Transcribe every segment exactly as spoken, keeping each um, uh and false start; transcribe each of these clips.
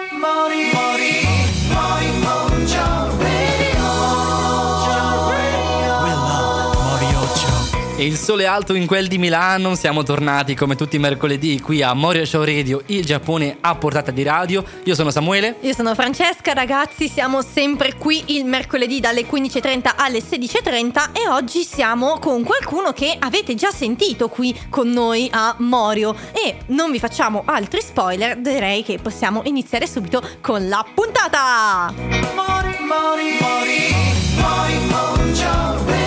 Mori, Mori, Mori Mojo Radio. We love Moriocho. E il sole è alto in quel di Milano, siamo tornati come tutti i mercoledì qui a Morio Show Radio, il Giappone a portata di radio. Io sono Samuele. Io sono Francesca, ragazzi, siamo sempre qui il mercoledì dalle quindici e trenta alle sedici e trenta e oggi siamo con qualcuno che avete già sentito qui con noi a Morio. E non vi facciamo altri spoiler, direi che possiamo iniziare subito con la puntata. Mori, Mori, Mori, Mori Mojo Radio.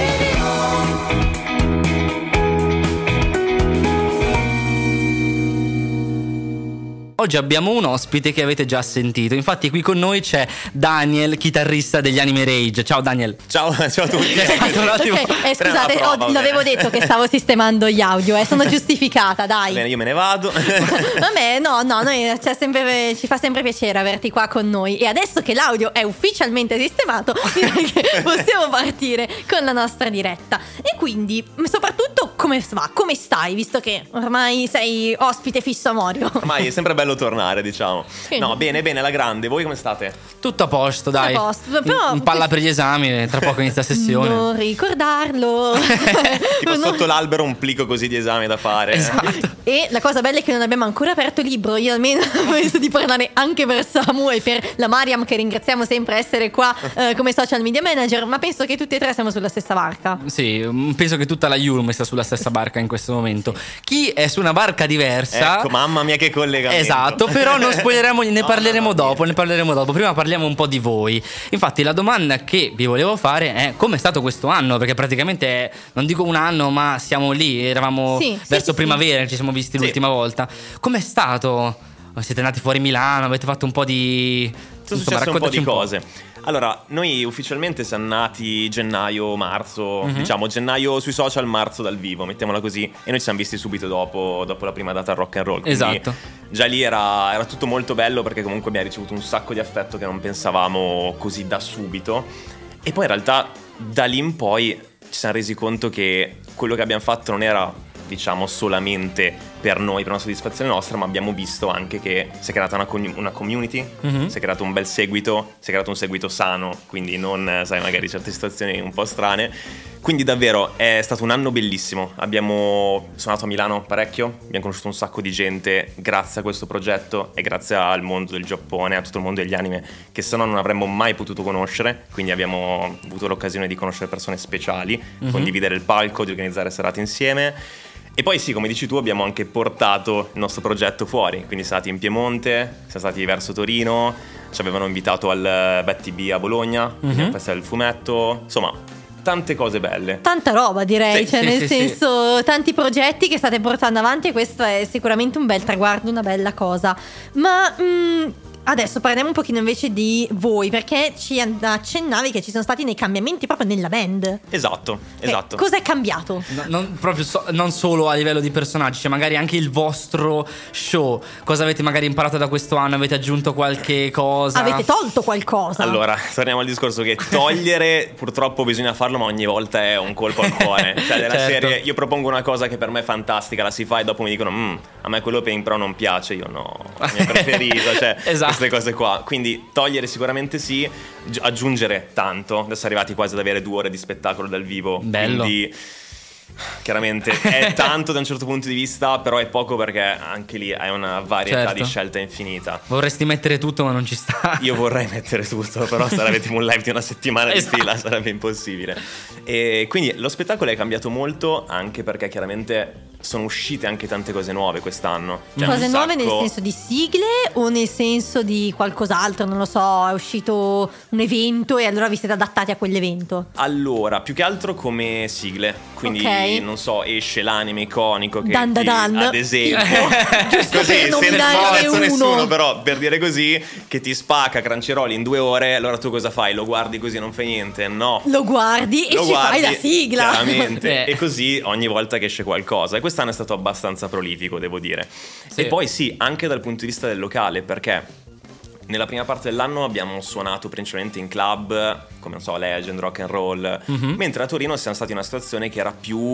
Oggi abbiamo un ospite che avete già sentito. Infatti qui con noi c'è Daniel, chitarrista degli Anime Rage. Ciao Daniel. Ciao, ciao a tutti. Un attimo. Ok, eh, scusate, prova, oh, l'avevo detto che stavo sistemando gli audio, eh, sono giustificata, dai. Bene, io me ne vado. Vabbè, no, no, noi c'è sempre, ci fa sempre piacere averti qua con noi. E adesso che l'audio è ufficialmente sistemato, direi che possiamo partire con la nostra diretta. E quindi, soprattutto, come va? Come stai? Visto che ormai sei ospite fisso a Morio. Ormai è sempre bello tornare, diciamo. No, bene, bene, alla grande. Voi come state? Tutto a posto, dai. A posto, però- Un palla per gli esami, tra poco inizia sessione. Non ricordarlo. Tipo No. sotto l'albero un plico così di esami da fare. Esatto. E la cosa bella è che non abbiamo ancora aperto il libro. Io almeno penso di parlare anche per Samu e per la Mariam, che ringraziamo sempre essere qua eh, come social media manager. Ma penso che tutti e tre siamo sulla stessa barca. Sì, mm, penso che tutta la Yulm sta sulla stessa barca in questo momento. Chi è su una barca diversa? Ecco, mamma mia che collegamento. Esatto, però non spoileremo, ne No, parleremo no, no, dopo, niente. ne parleremo dopo. Prima parliamo un po' di voi. Infatti la domanda che vi volevo fare è: com'è stato questo anno? Perché praticamente, non dico un anno, ma siamo lì, eravamo Sì, sì, verso sì, primavera, ci siamo visti Sì. l'ultima volta. Com'è stato? Siete andati fuori Milano, avete fatto un po' di... Sono insomma, successe un po' di raccontaci cose. Allora, noi ufficialmente siamo nati gennaio, marzo, Mhm. diciamo gennaio sui social, marzo dal vivo, mettiamola così. E noi ci siamo visti subito dopo, dopo la prima data al rock and roll. Quindi Esatto. già lì era, era tutto molto bello, perché comunque abbiamo ricevuto un sacco di affetto che non pensavamo così da subito. E poi in realtà da lì in poi ci siamo resi conto che quello che abbiamo fatto non era, diciamo, solamente per noi, per una soddisfazione nostra, ma abbiamo visto anche che si è creata una, con- una community, Mhm. si è creato un bel seguito, si è creato un seguito sano, quindi non, eh, sai, magari certe situazioni un po' strane. Quindi davvero è stato un anno bellissimo. Abbiamo suonato a Milano parecchio, abbiamo conosciuto un sacco di gente grazie a questo progetto e grazie al mondo del Giappone, a tutto il mondo degli anime, che se no non avremmo mai potuto conoscere. Quindi abbiamo avuto l'occasione di conoscere persone speciali, Mhm. condividere il palco, di organizzare serate insieme. E poi sì, come dici tu, abbiamo anche portato il nostro progetto fuori, quindi siamo stati in Piemonte, siamo stati verso Torino, ci avevano invitato al Betty B a Bologna, quindi Mhm. al Festival del Fumetto, insomma, tante cose belle. Tanta roba, direi, Sì, cioè sì, nel sì, senso tanti progetti che state portando avanti e questo è sicuramente un bel traguardo, una bella cosa. Ma mm, adesso parliamo un pochino invece di voi, perché ci accennavi che ci sono stati dei cambiamenti proprio nella band. Esatto, Eh, esatto. Cosa è cambiato? No, non, proprio so- non solo a livello di personaggi, cioè magari anche il vostro show. Cosa avete magari imparato da questo anno? Avete aggiunto qualche cosa? Avete tolto qualcosa? Allora, torniamo al discorso che togliere purtroppo bisogna farlo, ma ogni volta è un colpo al cuore. Cioè della Certo. serie, io propongo una cosa che per me è fantastica, la si fa e dopo mi dicono "Mm, a me quello Pain Pro non piace", io no, mi è preferito, cioè Esatto. queste cose qua. Quindi togliere sicuramente sì, gi- aggiungere tanto. Adesso arrivati quasi ad avere due ore di spettacolo dal vivo. Bello. Quindi chiaramente è tanto da un certo punto di vista, però è poco perché anche lì hai una varietà Certo. di scelta infinita. Vorresti mettere tutto, ma non ci sta. Io vorrei mettere tutto, però sarebbe tipo un live di una settimana di Esatto. fila, sarebbe impossibile. E quindi lo spettacolo è cambiato molto, anche perché chiaramente sono uscite anche tante cose nuove quest'anno. Cioè, Cose un nuove nel sacco- senso di sigle o nel senso di qualcos'altro? Non lo so, è uscito un evento e allora vi siete adattati a quell'evento? Allora, più che altro come sigle, quindi Ok. non so, esce l'anime iconico che Dan da ti- dan. ad esempio, Giusto così per senza nominare sforzo uno. nessuno, però per dire così, che ti spacca Crunchyroll in due ore, allora tu cosa fai? Lo guardi così, non fai niente? No. Lo guardi e Lo ci fai guardi, la sigla. chiaramente. Eh. E così ogni volta che esce qualcosa. E quest'anno è stato abbastanza prolifico, devo dire. Sì. E poi sì, anche dal punto di vista del locale, perché nella prima parte dell'anno abbiamo suonato principalmente in club, come non so, Legend, Rock and Roll, Mhm. mentre a Torino siamo stati in una situazione che era più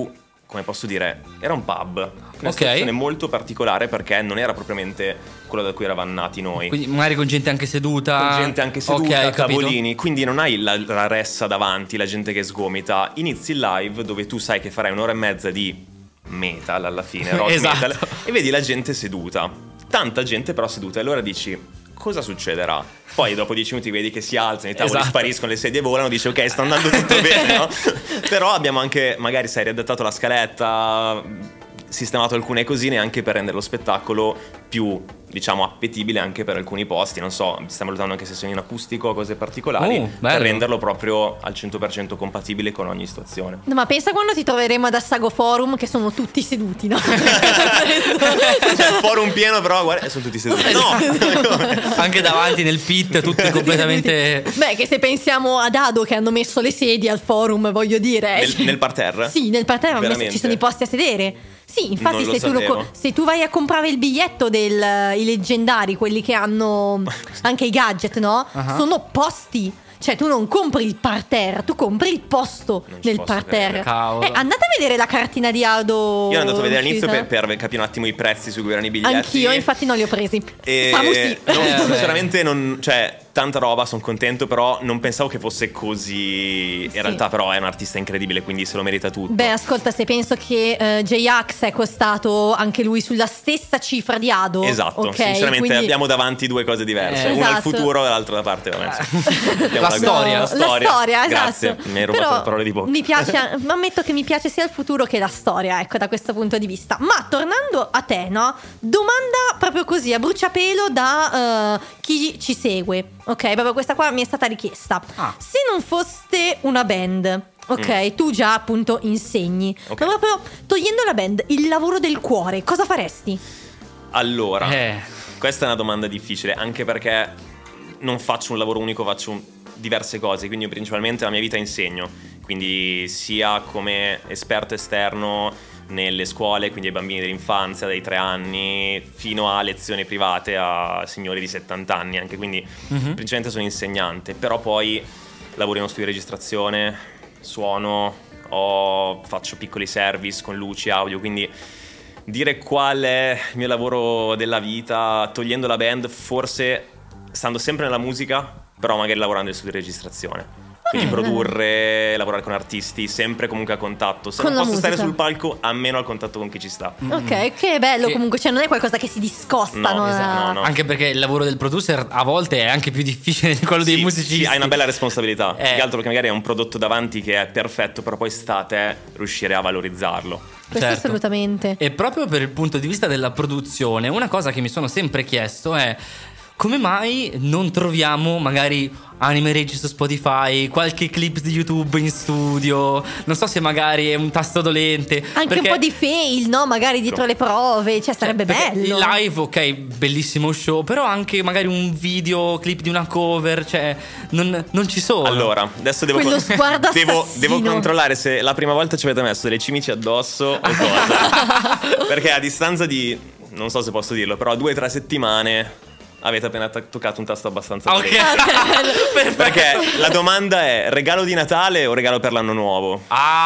come posso dire, era un pub. Una Ok. situazione molto particolare perché non era propriamente quello da cui eravamo nati noi. Quindi magari con gente anche seduta. Con gente anche seduta, Ok, ho capito. tavolini, quindi non hai la, la ressa davanti, la gente che sgomita. Inizi il live dove tu sai che farai un'ora e mezza di metal alla fine, rock Esatto. metal, e vedi la gente seduta. Tanta gente però seduta, e allora dici: cosa succederà? Poi dopo dieci minuti vedi che si alzano, i tavoli Esatto. spariscono, le sedie volano, dici ok, sta andando tutto bene, no? Però abbiamo anche, magari sai, riadattato la scaletta, sistemato alcune cosine anche per rendere lo spettacolo più, diciamo, appetibile anche per alcuni posti. Non so, stiamo valutando anche sessioni in acustico, cose particolari, Oh, per bello. renderlo proprio al cento per cento compatibile con ogni situazione. No, ma pensa quando ti troveremo ad Assago Forum che sono tutti seduti, no? C'è il forum pieno, però guarda, sono tutti seduti. No! Anche davanti nel pit, tutti completamente. Beh, che se pensiamo ad Ado che hanno messo le sedie al forum, voglio dire. Nel, nel parterre? Sì, nel parterre hanno messo- Veramente? ci sono i posti a sedere. Sì, infatti Non lo se tu, lo sapevo. co- se tu vai a comprare il biglietto dei leggendari, quelli che hanno anche i gadget, no? Ah. Sono posti. Cioè tu non compri il parterre, tu compri il posto Non ci nel posso parterre. credere. Cavolo. Eh, andate a vedere la cartina di Ado. Io ero andato a vedere all'inizio uscita. per, per capire un attimo i prezzi su cui erano i biglietti. Anch'io, infatti non li ho presi. E Samu sì. no, Eh, vabbè. sinceramente non, cioè, tanta roba, sono contento, però non pensavo che fosse così. In Sì. realtà però è un artista incredibile, quindi se lo merita tutto. Beh, ascolta, se penso che eh, J-Ax è costato anche lui sulla stessa cifra di Ado. Esatto, ok? sinceramente Quindi- abbiamo davanti due cose diverse, Eh. una al Esatto. futuro e l'altra da parte. Vabbè, sì. Abbiamo La storia. La storia, Grazie, esatto. mi hai rubato Però le parole di bocca. Mi piace, ammetto che mi piace sia il futuro che la storia, ecco, da questo punto di vista. Ma tornando a te, no? Domanda proprio così, a bruciapelo da eh, chi ci segue. Ok, proprio questa qua mi è stata richiesta. Ah. Se non foste una band, ok, tu già appunto insegni, Ok. ma proprio togliendo la band, il lavoro del cuore, cosa faresti? Allora, Eh. questa è una domanda difficile, anche perché non faccio un lavoro unico, faccio un- diverse cose, quindi io principalmente la mia vita insegno, quindi sia come esperto esterno nelle scuole, quindi ai bambini dell'infanzia dai tre anni fino a lezioni private a signori di settanta anni anche, quindi principalmente sono insegnante, però poi lavoro in uno studio di registrazione, suono, ho- faccio piccoli service con luci, audio, quindi dire qual è il mio lavoro della vita, togliendo la band, forse stando sempre nella musica, però magari lavorando in studio di registrazione. Quindi bene, produrre, lavorare con artisti, sempre comunque a contatto. Se Con non la posso stare musica. sul palco, almeno al contatto con chi ci sta. Ok, che bello Che- comunque, cioè non è qualcosa che si discosta, No, no? esatto, no, no. Anche perché il lavoro del producer a volte è anche più difficile di quello dei Sì, musicisti. sì, hai una bella responsabilità. Eh. Più che altro perché magari hai un prodotto davanti che è perfetto, però poi sta a te riuscire a valorizzarlo. Questo Certo. assolutamente. E proprio per il punto di vista della produzione, una cosa che mi sono sempre chiesto è come mai non troviamo magari anime regi su Spotify, qualche clip di YouTube in studio, non so se magari è un tasto dolente. Anche perché- un po' di fail, no? Magari dietro le prove, cioè sarebbe perché bello. Il live, ok, bellissimo show, però anche magari un video clip di una cover, cioè non, non ci sono. Allora, adesso devo, Quello sguardo devo, assassino. devo controllare se la prima volta ci avete messo delle cimici addosso o cosa. Perché a distanza di, non so se posso dirlo, però due o tre settimane avete appena to- toccato un tasto abbastanza Ah, ok. dolente. Perfetto. Perché la domanda è regalo di Natale o regalo per l'anno nuovo?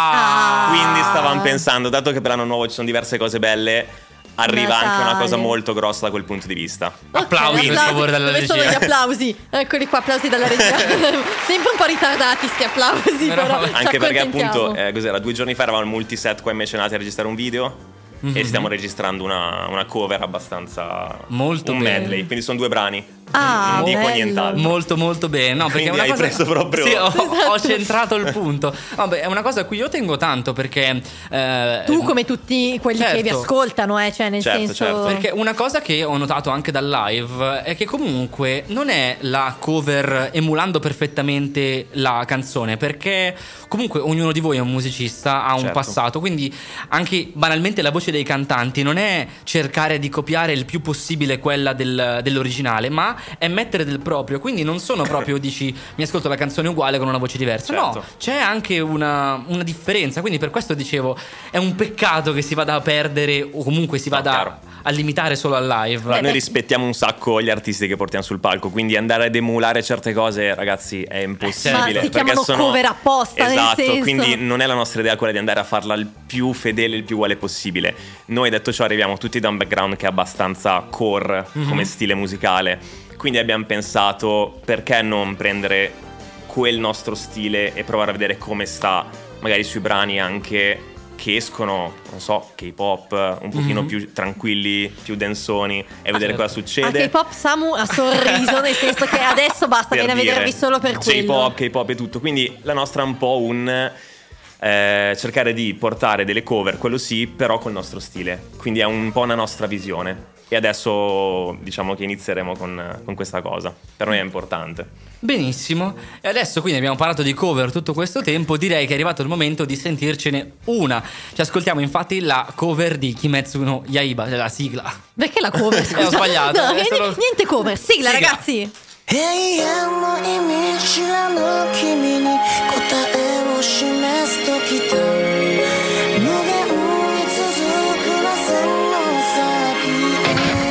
Ah, Quindi stavamo pensando, dato che per l'anno nuovo ci sono diverse cose belle, arriva anche una Natale. cosa molto grossa da quel punto di vista. Ok, Applausi, per favore, dalla Dove sono regia. gli applausi? Eccoli qua, applausi dalla regia. Sempre un po' ritardati sti applausi, Però- però, ci Anche perché accontentiamo. appunto, eh, cos'era, due giorni fa eravamo al multiset qua in Mecenate a registrare un video e stiamo registrando una, una cover abbastanza Molto un bene. medley, quindi sono due brani. Ah, non dico bello. nient'altro. Molto molto bene, no, perché Quindi è una hai cosa preso proprio- Sì, ho, ho Esatto. centrato il punto. Vabbè, è una cosa a cui io tengo tanto perché eh, Tu come tutti quelli che vi certo. ascoltano, eh, cioè nel Certo, senso certo. Perché una cosa che ho notato anche dal live è che comunque non è la cover emulando perfettamente la canzone, perché comunque ognuno di voi è un musicista, ha un Certo. passato, quindi anche banalmente la voce dei cantanti non è cercare di copiare il più possibile quella del- dell'originale, ma è mettere del proprio, quindi non sono proprio dici mi ascolto la canzone uguale con una voce diversa, no, Certo. c'è anche una, una differenza, quindi per questo dicevo è un peccato che si vada a perdere o comunque si No, vada chiaro. a a limitare solo al live. Ma Beh, noi beh. rispettiamo un sacco gli artisti che portiamo sul palco, quindi andare ad emulare certe cose, ragazzi, è impossibile. Ma si perché chiamano sono... cover apposta, nel Esatto, senso. quindi non è la nostra idea quella di andare a farla il più fedele, il più uguale possibile. Noi, detto ciò, arriviamo tutti da un background che è abbastanza core Mhm. come stile musicale, quindi abbiamo pensato perché non prendere quel nostro stile e provare a vedere come sta magari sui brani anche che escono, non so, K-pop un pochino Mhm. più tranquilli, più densoni e vedere certo. cosa succede. A K-pop Samu ha sorriso, nel senso che adesso basta, Per viene a dire, vedervi solo per quello. J-pop, K-pop e tutto. Quindi la nostra è un po' un eh, cercare di portare delle cover, quello sì, però col nostro stile. Quindi è un po' una nostra visione. E adesso diciamo che inizieremo con, con questa cosa. Per noi è importante. Benissimo, e adesso quindi abbiamo parlato di cover tutto questo tempo, direi che è arrivato il momento di sentircene una. Ci ascoltiamo infatti la cover di Kimetsu no Yaiba, la sigla. Perché la cover? Scusa. Eh, ho sbagliato, No, è niente, solo- niente cover. Sigla, Sigla. ragazzi. 永遠の意味知らぬ君に答えを示す時だ無限に続く螺旋の先へ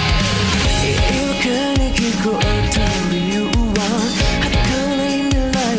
「ゆかに聞こえた理由は」「儚い未来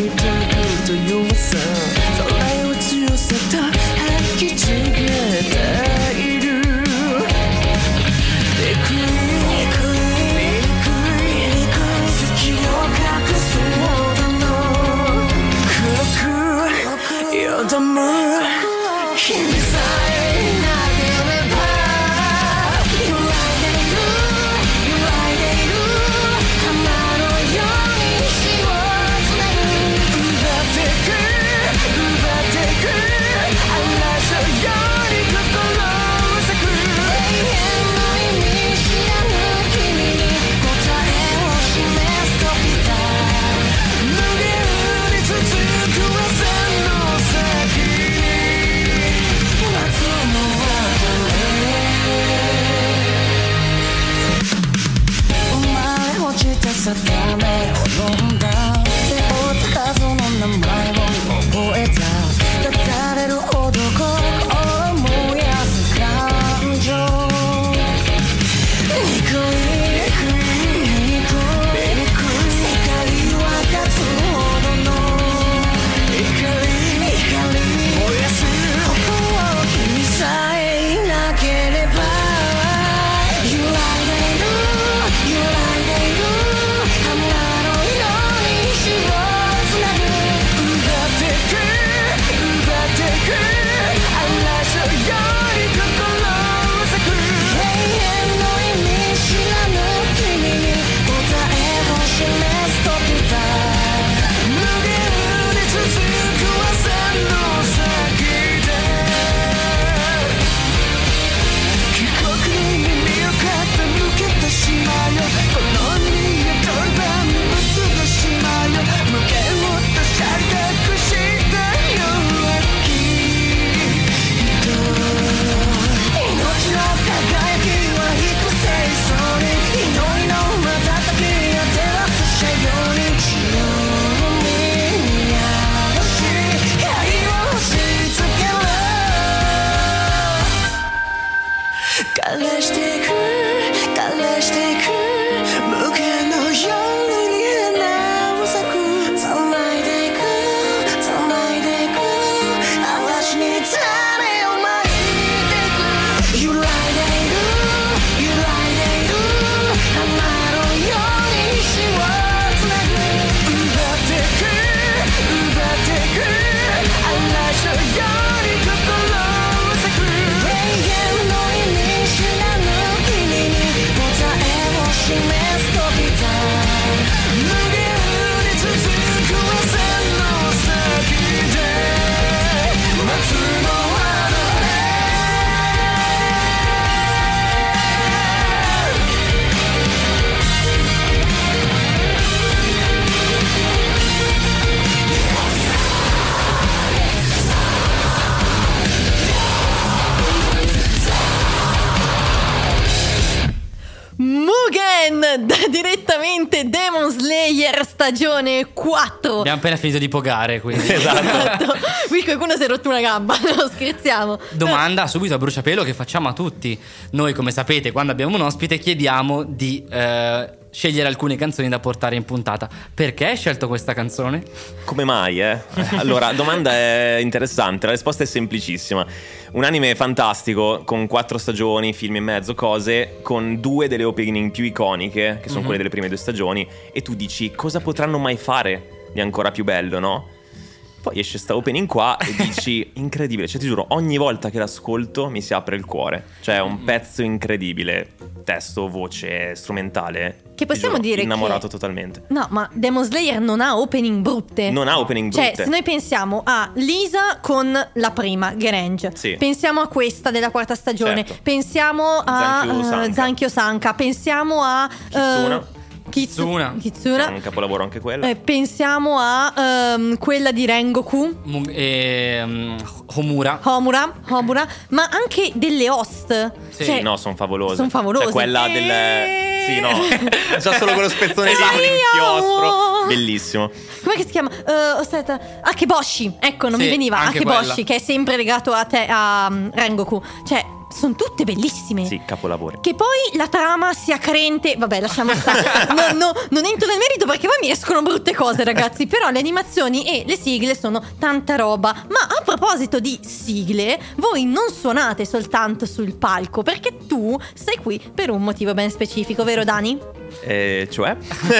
da, direttamente Demon Slayer stagione quattro. Abbiamo appena finito di pogare, quindi. Esatto. Qui qualcuno si è rotto una gamba, no, scherziamo. Domanda subito a bruciapelo che facciamo a tutti. Noi, come sapete, quando abbiamo un ospite chiediamo di eh, scegliere alcune canzoni da portare in puntata. Perché hai scelto questa canzone? Come mai, eh? Allora, domanda è interessante, la risposta è semplicissima. Un anime fantastico, con quattro stagioni, film in mezzo, cose, con due delle opening più iconiche, che sono mm-hmm. quelle delle prime due stagioni, e tu dici, cosa potranno mai fare di ancora più bello, no? Poi esce sta opening qua e dici, incredibile, cioè ti giuro, ogni volta che l'ascolto mi si apre il cuore. Cioè è un pezzo incredibile, testo, voce, strumentale. Che possiamo giuro, dire innamorato che... totalmente. No, ma Demon Slayer non ha opening brutte. Non ha opening brutte. Cioè, se noi pensiamo a Lisa con la prima, Grange, sì. pensiamo a questa della quarta stagione, certo. pensiamo a Zankyo Sanka. uh, Zankyo Sanka, pensiamo a... Kitsuna. Uh, Kitsuna. Kitsuna. È un capolavoro anche quella. Eh, pensiamo a um, quella di Rengoku. Mu- e, um, Homura. Homura, Homura, ma anche delle host. Sì, cioè, no, sono favolose. Sono favolose. Cioè quella e... del... Sì, no. Già solo quello spezzone di inchiostro. Bellissimo. Com'è che si chiama? Uh, aspetta. Akeboshi. Ecco, non sì, mi veniva. Akeboshi, quella. Che è sempre legato a, te, a um, Rengoku. Cioè, sono tutte bellissime. Sì, capolavori. Che poi la trama sia carente. Vabbè, lasciamo stare. no, no, non entro nel merito perché poi mi escono brutte cose, ragazzi. Però le animazioni e le sigle sono tanta roba. Ma a proposito di sigle, voi non suonate soltanto sul palco, perché tu sei qui per un motivo ben specifico, vero Dani? Eh, cioè?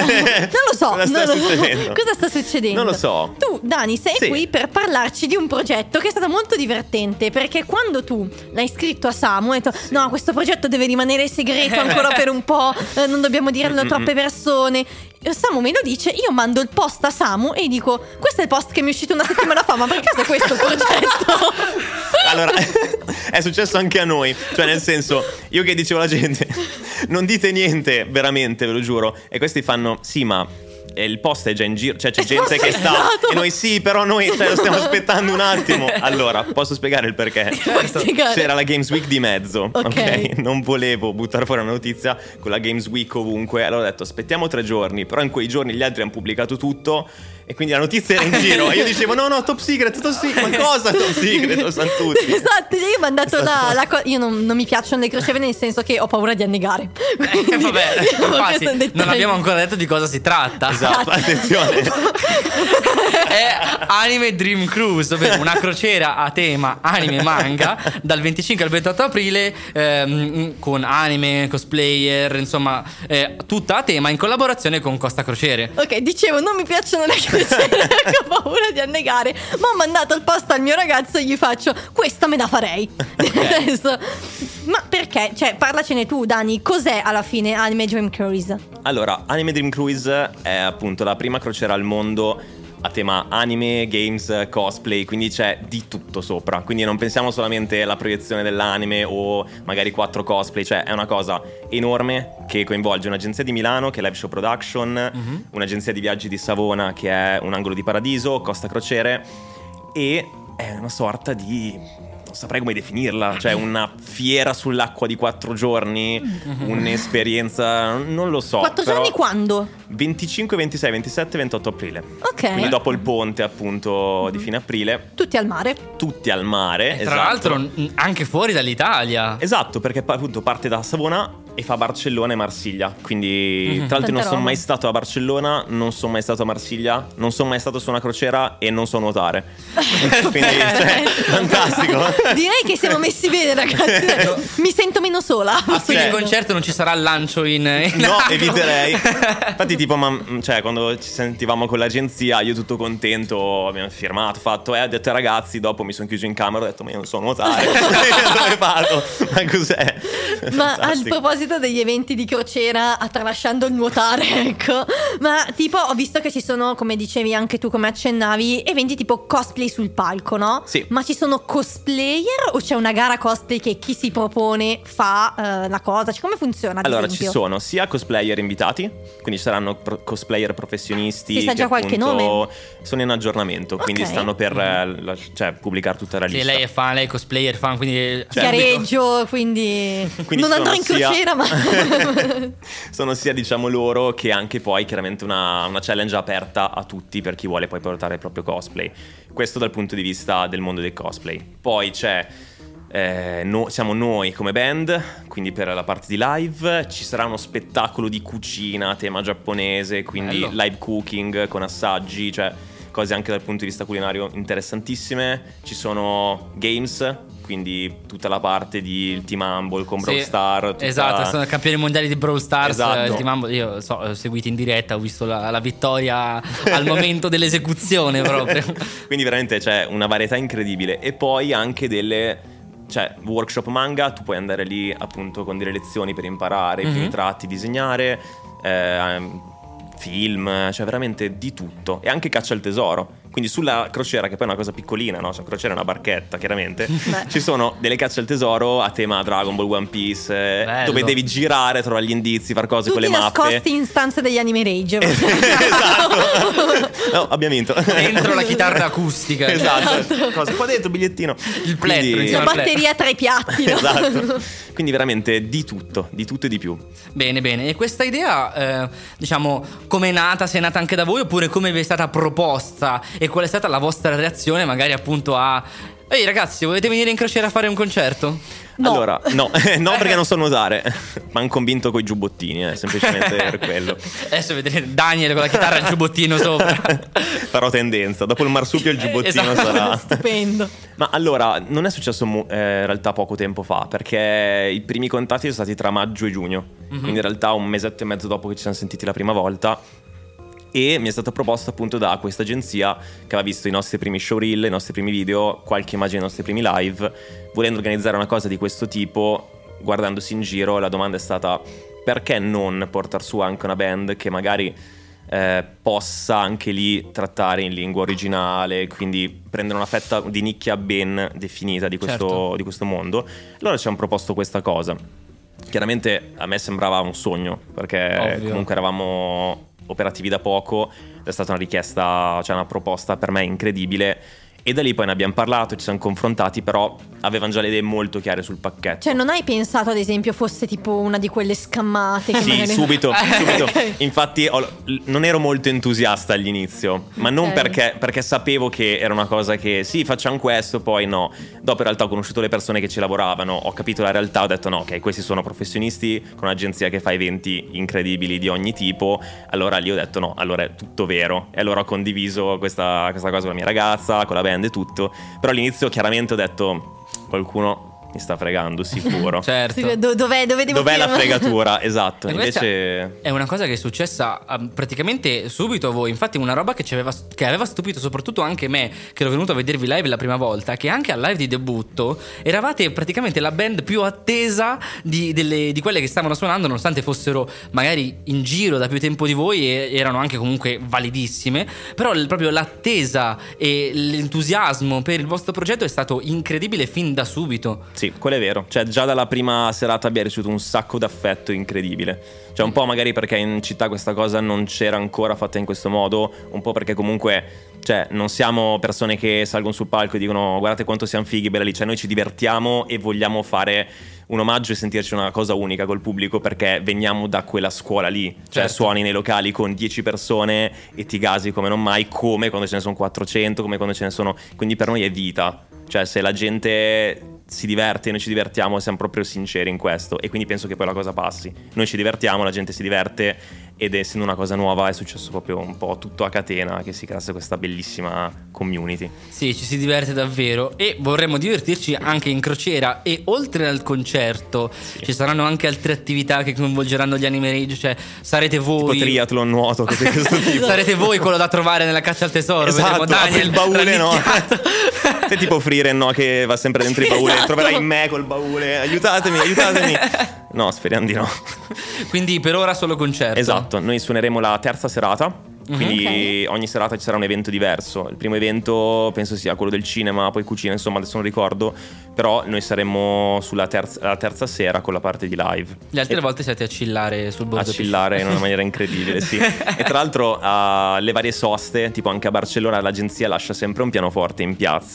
Non lo so. Cosa sta non lo so. succedendo? Cosa sta succedendo? Non lo so. Tu, Dani, sei Sì. qui per parlarci di un progetto che è stato molto divertente, perché quando tu l'hai scritto a Samu, hai detto no, questo progetto deve rimanere segreto ancora per un po', eh, non dobbiamo dirlo a troppe persone. Samu me lo dice, io mando il post a Samu e dico, questo è il post che mi è uscito una settimana fa, ma per caso è questo il progetto? Allora, è successo anche a noi. Cioè, nel senso, io che dicevo alla gente, non dite niente, veramente, ve lo giuro. E questi fanno, sì, ma eh, il post è già in giro. Cioè, c'è gente che sta stato. e noi sì, però noi cioè, lo stiamo aspettando un attimo. Allora, posso spiegare il perché? Puoi spiegare? C'era la Games Week di mezzo, ok? Ok. Non volevo buttare fuori una notizia con la Games Week ovunque. Allora ho detto, aspettiamo tre giorni. Però in quei giorni gli altri hanno pubblicato tutto e quindi la notizia era in giro. E io dicevo, no, no, top secret, top secret. Ma cosa top secret? Lo sanno tutti. Esatto, io ho mandato la, la co- io non, non mi piacciono le crocevere, nel senso che ho paura di annegare. Eh, vabbè, Diciamo, infatti, questo è un dettaglio. non abbiamo ancora detto di cosa si tratta. Esatto, attenzione. È Anime Dream Cruise, ovvero una crociera a tema anime e manga dal venticinque al ventotto aprile, ehm, con anime, cosplayer, insomma, eh, tutta a tema in collaborazione con Costa Crociere. Ok, dicevo, non mi piacciono le crociere, ho paura di annegare, ma ho mandato il post al mio ragazzo e gli faccio, questa me la farei. Adesso, ma perché? Cioè, parlacene tu, Dani, cos'è alla fine Anime Dream Cruise? Allora, Anime Dream Cruise è appunto la prima crociera al mondo a tema anime, games, cosplay, quindi c'è di tutto sopra. Quindi non pensiamo solamente alla proiezione dell'anime o magari quattro cosplay, cioè è una cosa enorme che coinvolge un'agenzia di Milano che è Live Show Production, mm-hmm. un'agenzia di viaggi di Savona che è Un Angolo di Paradiso, Costa Crociere, e è una sorta di... non saprei come definirla, cioè una fiera sull'acqua di quattro giorni, mm-hmm. un'esperienza, non lo so. Quattro però... giorni quando? venticinque, ventisei, ventisette, ventotto aprile. Ok. Quindi dopo il ponte appunto di fine aprile. Tutti al mare. Tutti al mare. Tra esatto. l'altro n- anche fuori dall'Italia. Esatto, perché pa- appunto parte da Savona e fa Barcellona e Marsiglia. Quindi Mhm. tra l'altro Tanta non sono roba. mai stato a Barcellona, non sono mai stato a Marsiglia, non sono mai stato su una crociera e non so nuotare. Quindi cioè, fantastico. Direi che siamo messi bene, ragazzi. Mi sento meno sola. A fine Cioè- concerto non ci sarà il lancio in, in No, acqua. eviterei. Infatti tipo ma, cioè quando ci sentivamo con l'agenzia, io tutto contento, abbiamo firmato, fatto, eh, ho detto ai ragazzi, dopo mi sono chiuso in camera, ho detto ma io non so nuotare. Dove vado? Ma cos'è? Ma al Fantastico. proposito degli eventi di crociera, tralasciando il nuotare, ecco. Ma tipo ho visto che ci sono, come dicevi anche tu, come accennavi, eventi tipo cosplay sul palco, no? Sì. Ma ci sono cosplayer o c'è una gara cosplay che chi si propone fa eh, la cosa? Cioè, come funziona, ad Allora, esempio? ci sono sia cosplayer invitati, quindi ci saranno pro- cosplayer professionisti. Si sa che già qualche appunto nome? Sono in aggiornamento, quindi Ok. stanno per eh, la- cioè, pubblicare tutta la Sì, lista. lei è fan, lei è cosplayer fan, quindi Cioè, Gareggio, quindi, Quindi non ci andrò sono in crociera. ancora, ma sono sia diciamo loro che anche poi chiaramente una, una challenge aperta a tutti per chi vuole poi portare il proprio cosplay. Questo dal punto di vista del mondo del cosplay. Poi c'è eh, no, siamo noi come band, quindi per la parte di live ci sarà uno spettacolo di cucina a tema giapponese, quindi Bello. live cooking con assaggi, cioè cose anche dal punto di vista culinario interessantissime. Ci sono games, quindi tutta la parte di il Team Humble con Brawl Sì, Star, tutta... esatto, sono campioni mondiali di Brawl Stars. Esatto. Il Team Humble, io so, ho seguito in diretta, ho visto la, la vittoria al momento dell'esecuzione proprio. Quindi veramente c'è una varietà incredibile. E poi anche delle, cioè, workshop manga, tu puoi andare lì appunto con delle lezioni per imparare i primi Mhm. tratti, disegnare, eh, film, cioè veramente di tutto. E anche caccia al tesoro. Quindi sulla crociera, che poi è una cosa piccolina, no? Cioè, crociera è una barchetta, chiaramente. Beh. Ci sono delle cacce al tesoro a tema Dragon Ball, One Piece, eh, Bello. dove devi girare, trovare gli indizi, far cose tutti con le mappe. nascosti in stanze degli anime rage. Esatto. No, abbiamo vinto. Dentro la chitarra acustica. Esatto. Cosa qua dentro, bigliettino. Il plettro, Quindi- insomma. La batteria tra i piatti, no? Esatto. Quindi veramente di tutto, di tutto e di più. Bene, bene. E questa idea, eh, diciamo, come è nata? Se è nata anche da voi oppure come vi è stata proposta? E qual è stata la vostra reazione magari appunto a... Ehi ragazzi, volete venire in crociera a fare un concerto? No. Allora, no, no perché non so nuotare. Ma hanno convinto coi giubbottini, eh, semplicemente per quello. Adesso vedrete Daniel con la chitarra e il giubbottino sopra. Farò tendenza. Dopo il marsupio il giubbottino Esatto. sarà. Stupendo. Ma allora, non è successo mo- eh, in realtà poco tempo fa, perché i primi contatti sono stati tra maggio e giugno. Quindi in realtà un mesetto e mezzo dopo che ci siamo sentiti la prima volta. E mi è stata proposta appunto da questa agenzia che aveva visto i nostri primi showreel, i nostri primi video, qualche immagine dei nostri primi live. Volendo organizzare una cosa di questo tipo, guardandosi in giro, la domanda è stata: perché non portare su anche una band che magari eh, possa anche lì trattare in lingua originale, quindi prendere una fetta di nicchia ben definita di questo, Certo. di questo mondo. Allora ci hanno proposto questa cosa. Chiaramente a me sembrava un sogno, perché Ovvio. comunque eravamo operativi da poco, è stata una richiesta, cioè una proposta per me incredibile. E da lì poi ne abbiamo parlato, ci siamo confrontati, però avevano già le idee molto chiare sul pacchetto. Cioè, non hai pensato, ad esempio, fosse tipo una di quelle scammate che Sì, magari... subito, subito. Ok. Infatti ho- non ero molto entusiasta all'inizio, ma non Ok. perché, perché sapevo che era una cosa che sì, facciamo questo, poi no. Dopo in realtà ho conosciuto le persone che ci lavoravano, ho capito la realtà, ho detto no, ok, questi sono professionisti con un'agenzia che fa eventi incredibili di ogni tipo. Allora lì ho detto no, allora è tutto vero. E allora ho condiviso questa, questa cosa con la mia ragazza, con la band e tutto. Però all'inizio chiaramente ho detto qualcuno mi sta fregando, sicuro. Certo. Sì, do- dov'è, dove devo Dov'è la firmare? fregatura? Esatto. E questa Invece è una cosa che è successa um, praticamente subito a voi. Infatti una roba che, ci aveva, che aveva stupito soprattutto anche me, che ero venuto a vedervi live la prima volta, che anche al live di debutto eravate praticamente la band più attesa di, delle- di quelle che stavano suonando, nonostante fossero magari in giro da più tempo di voi e erano anche comunque validissime. Però il- proprio l'attesa e l'entusiasmo per il vostro progetto è stato incredibile fin da subito. sì, quello è vero. Cioè, già dalla prima serata abbiamo ricevuto un sacco d'affetto incredibile. Cioè, un po' magari perché in città questa cosa non c'era ancora fatta in questo modo, un po' perché comunque, cioè, non siamo persone che salgono sul palco e dicono guardate quanto siamo fighi, bella lì. Cioè, noi ci divertiamo e vogliamo fare un omaggio e sentirci una cosa unica col pubblico, perché veniamo da quella scuola lì. Cioè, Certo. suoni nei locali con dieci persone e ti gasi come non mai, come quando ce ne sono quattrocento, come quando ce ne sono... Quindi per noi è vita. Cioè, se la gente si diverte, noi ci divertiamo, siamo proprio sinceri in questo, e quindi penso che poi la cosa passi. Noi ci divertiamo, la gente si diverte, ed essendo una cosa nuova è successo proprio un po' tutto a catena che si creasse questa bellissima community. Sì, ci si diverte davvero e vorremmo divertirci anche in crociera. E oltre al concerto ci saranno anche altre attività che coinvolgeranno gli Anime Rage. Cioè sarete voi Tipo triathlon, nuoto, cose di questo tipo. sarete voi quello da trovare nella caccia al tesoro. Esatto, Vedremo apri Daniel il baule, no? rannicchiato. Sei tipo Frieren, no? Che va sempre dentro i bauli. Esatto. Troverai me col baule. Aiutatemi, aiutatemi. No, speriamo di no. Quindi per ora solo concerto. Esatto, noi suoneremo la terza serata. Quindi Ok. ogni serata ci sarà un evento diverso. Il primo evento penso sia quello del cinema, poi cucina, insomma adesso non ricordo. Però noi saremo sulla terza, la terza sera con la parte di live. Le altre E- volte siete a chillare sul bordo a chillare in una maniera incredibile, sì. E tra l'altro alle varie soste, tipo anche a Barcellona, l'agenzia lascia sempre un pianoforte in piazza, quindi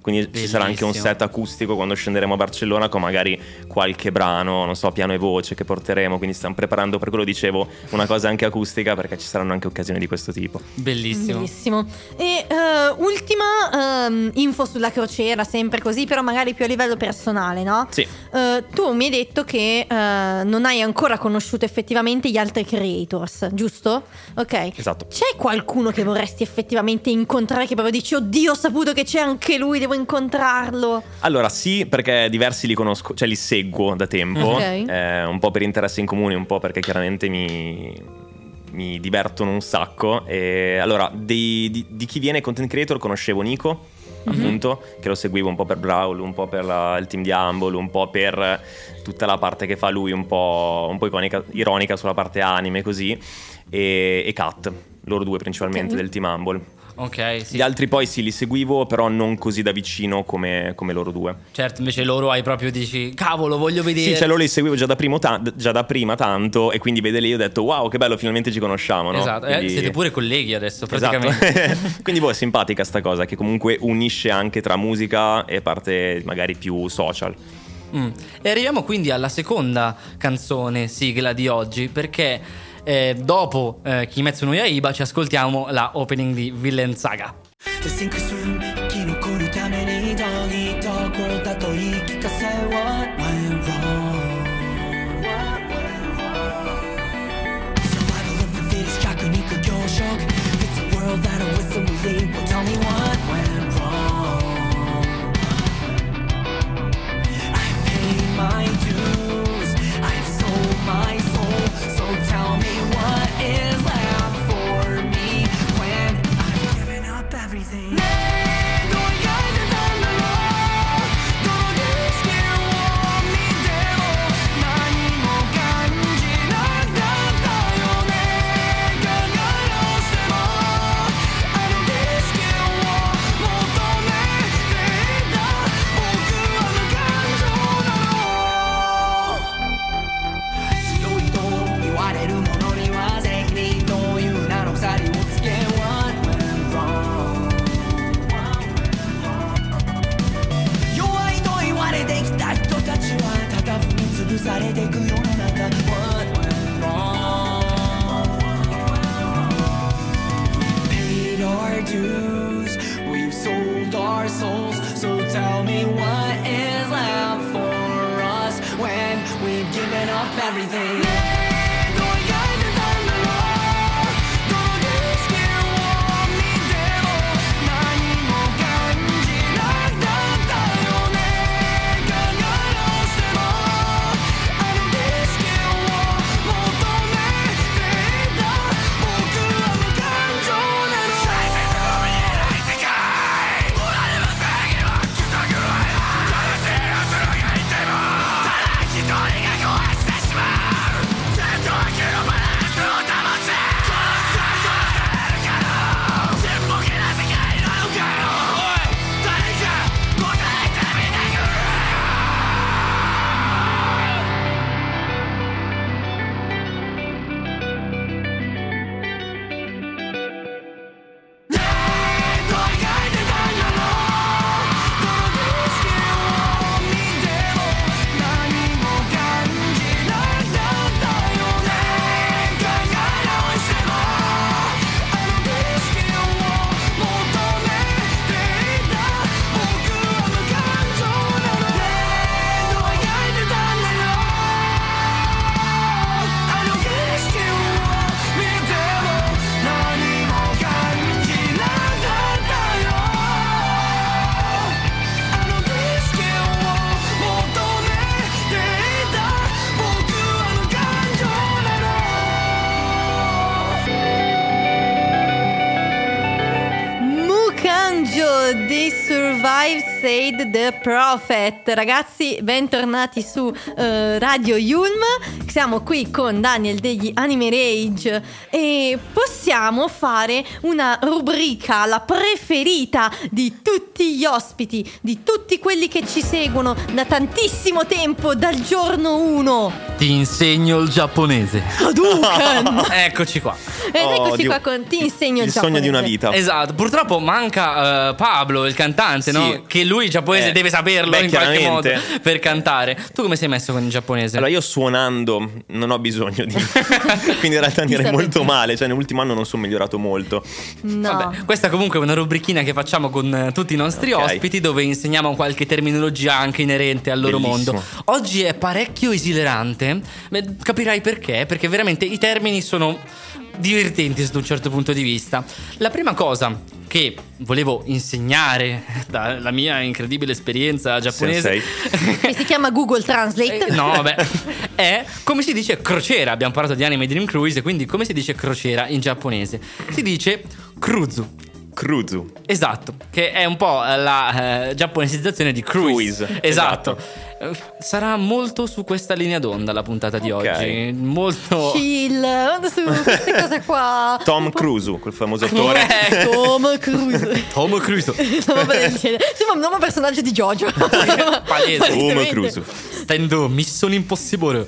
quindi Bellissimo. ci sarà anche un set acustico quando scenderemo a Barcellona, con magari qualche brano, non so, piano e voce che porteremo, quindi stiamo preparando, per quello dicevo, una cosa anche acustica, perché ci saranno anche occasioni di questo tipo. Bellissimo. Bellissimo. E uh, ultima um, info sulla crociera, sempre così, però magari più a livello personale, no? Sì. Uh, tu mi hai detto che uh, non hai ancora conosciuto effettivamente gli altri creators, giusto? Ok. Esatto. C'è qualcuno che vorresti effettivamente incontrare, che proprio dici, oddio, ho saputo che c'è anche lui, devo incontrarlo? Allora sì, perché diversi li conosco, cioè li seguo da tempo, Ok. eh, un po' per interessi in comune, un po' perché chiaramente mi... mi divertono un sacco. E allora, di, di, di chi viene content creator conoscevo Nico, Mm-hmm. appunto, che lo seguivo un po' per Brawl, un po' per la, il team di Humble, un po' per tutta la parte che fa lui, un po', un po' iconica, ironica sulla parte anime, così, e, e Kat, loro due principalmente, Ok. del team Humble. Ok, sì. Gli altri poi sì, li seguivo, però non così da vicino come, come loro due. Certo, invece loro hai proprio dici, cavolo, voglio vedere. Sì, cioè loro li seguivo già da, primo ta- già da prima tanto, e quindi vederli io ho detto wow, che bello, finalmente ci conosciamo, no? Esatto, Quindi... eh, siete pure colleghi adesso praticamente. Esatto. Quindi boh, è simpatica sta cosa, che comunque unisce anche tra musica e parte magari più social. Mm. E arriviamo quindi alla seconda canzone sigla di oggi, perché eh, dopo eh, Kimetsu no Yaiba ci ascoltiamo la opening di Villain Saga. シンクする生き残るためにどうにところだと言い聞かせ What went wrong Survival of the fittest 弱肉強食 It's a world that a whistle will lead Well tell me what went wrong I've paid my dues I've sold my soul So tell me what is left for me When I've given up everything ねえどう描いてたんだろうどの景色を見ても何も感じなかったよね考え直してもあの景色を求めていた僕は無感情なの強いと言われるものには責任という名の鎖をつけ What went wrong 弱いと言われてきた人たちはただ踏み潰されてく世の中 What went wrong We've paid our dues We've sold our souls So tell me what is left for us When we've given up everything ねえどう描いてたんだろうどの景色を見ても何も感じなかったよね考え直してもあの景色を求めていた僕は無感情なの再生の見えない世界俺でも正義は奇跡はない正しいするがいてもただ一人が壊してしまう戦闘機のバランスを保ちこの最初のせるからちっぽけな世界なのかよおい誰か答えてみてくれねえどう描いてたんだろうどの景色を見ても何も感じなかったよね考え直してもあの景色を求めていた僕は無感情なのねえどう描いてたんだろうあの景色を見ても何も感じなかったよあの景色を求めていた僕は無感情なの Mukanjo di Survive Said the Prophet. Ragazzi, bentornati su eh, Radio Yulm. Siamo qui con Daniel degli Anime Rage e possiamo fare una rubrica, la preferita di tutti gli ospiti, di tutti quelli che ci seguono da tantissimo tempo, dal giorno uno. Ti insegno il giapponese. Hadouken! Eccoci qua. Ed Oh, eccoci Dio. qua con Ti insegno il, Il sogno di una giapponese. vita. Esatto, purtroppo manca eh, Pablo, il cantante, Sì. no? Che lui il giapponese Eh, deve saperlo beh, in qualche modo chiaramente. per cantare. Tu come sei messo con il giapponese? Allora io suonando non ho bisogno di quindi in realtà andrei Chissà molto perché. male. Cioè nell'ultimo anno non sono migliorato molto. No. Vabbè, questa comunque è una rubrichina che facciamo con eh, tutti i nostri Ok. ospiti, dove insegniamo qualche terminologia anche inerente al loro Bellissimo. mondo. Oggi è parecchio esilerante. Beh, capirai perché? Perché veramente i termini sono divertenti sotto un certo punto di vista. La prima cosa che volevo insegnare dalla mia incredibile esperienza giapponese Sensei. Che si chiama Google Translate. Eh, no, vabbè, è come si dice crociera. Abbiamo parlato di Anime Dream Cruise, quindi come si dice crociera in giapponese? Si dice cruzu. Cruzu. Esatto, che è un po' la eh, giapponesizzazione di cruise. Cruise, Esatto. Eh, Sarà molto su questa linea d'onda la puntata di Ok. oggi. Molto. Chill, guarda su queste cose qua. Tom Cruise, quel famoso attore. Eh, Tom Cruise. Tom Cruise. No, vabbè, del genere. Sembra un nuovo personaggio di JoJo. Palese. Tom Cruise. Stendo Mission Impossible.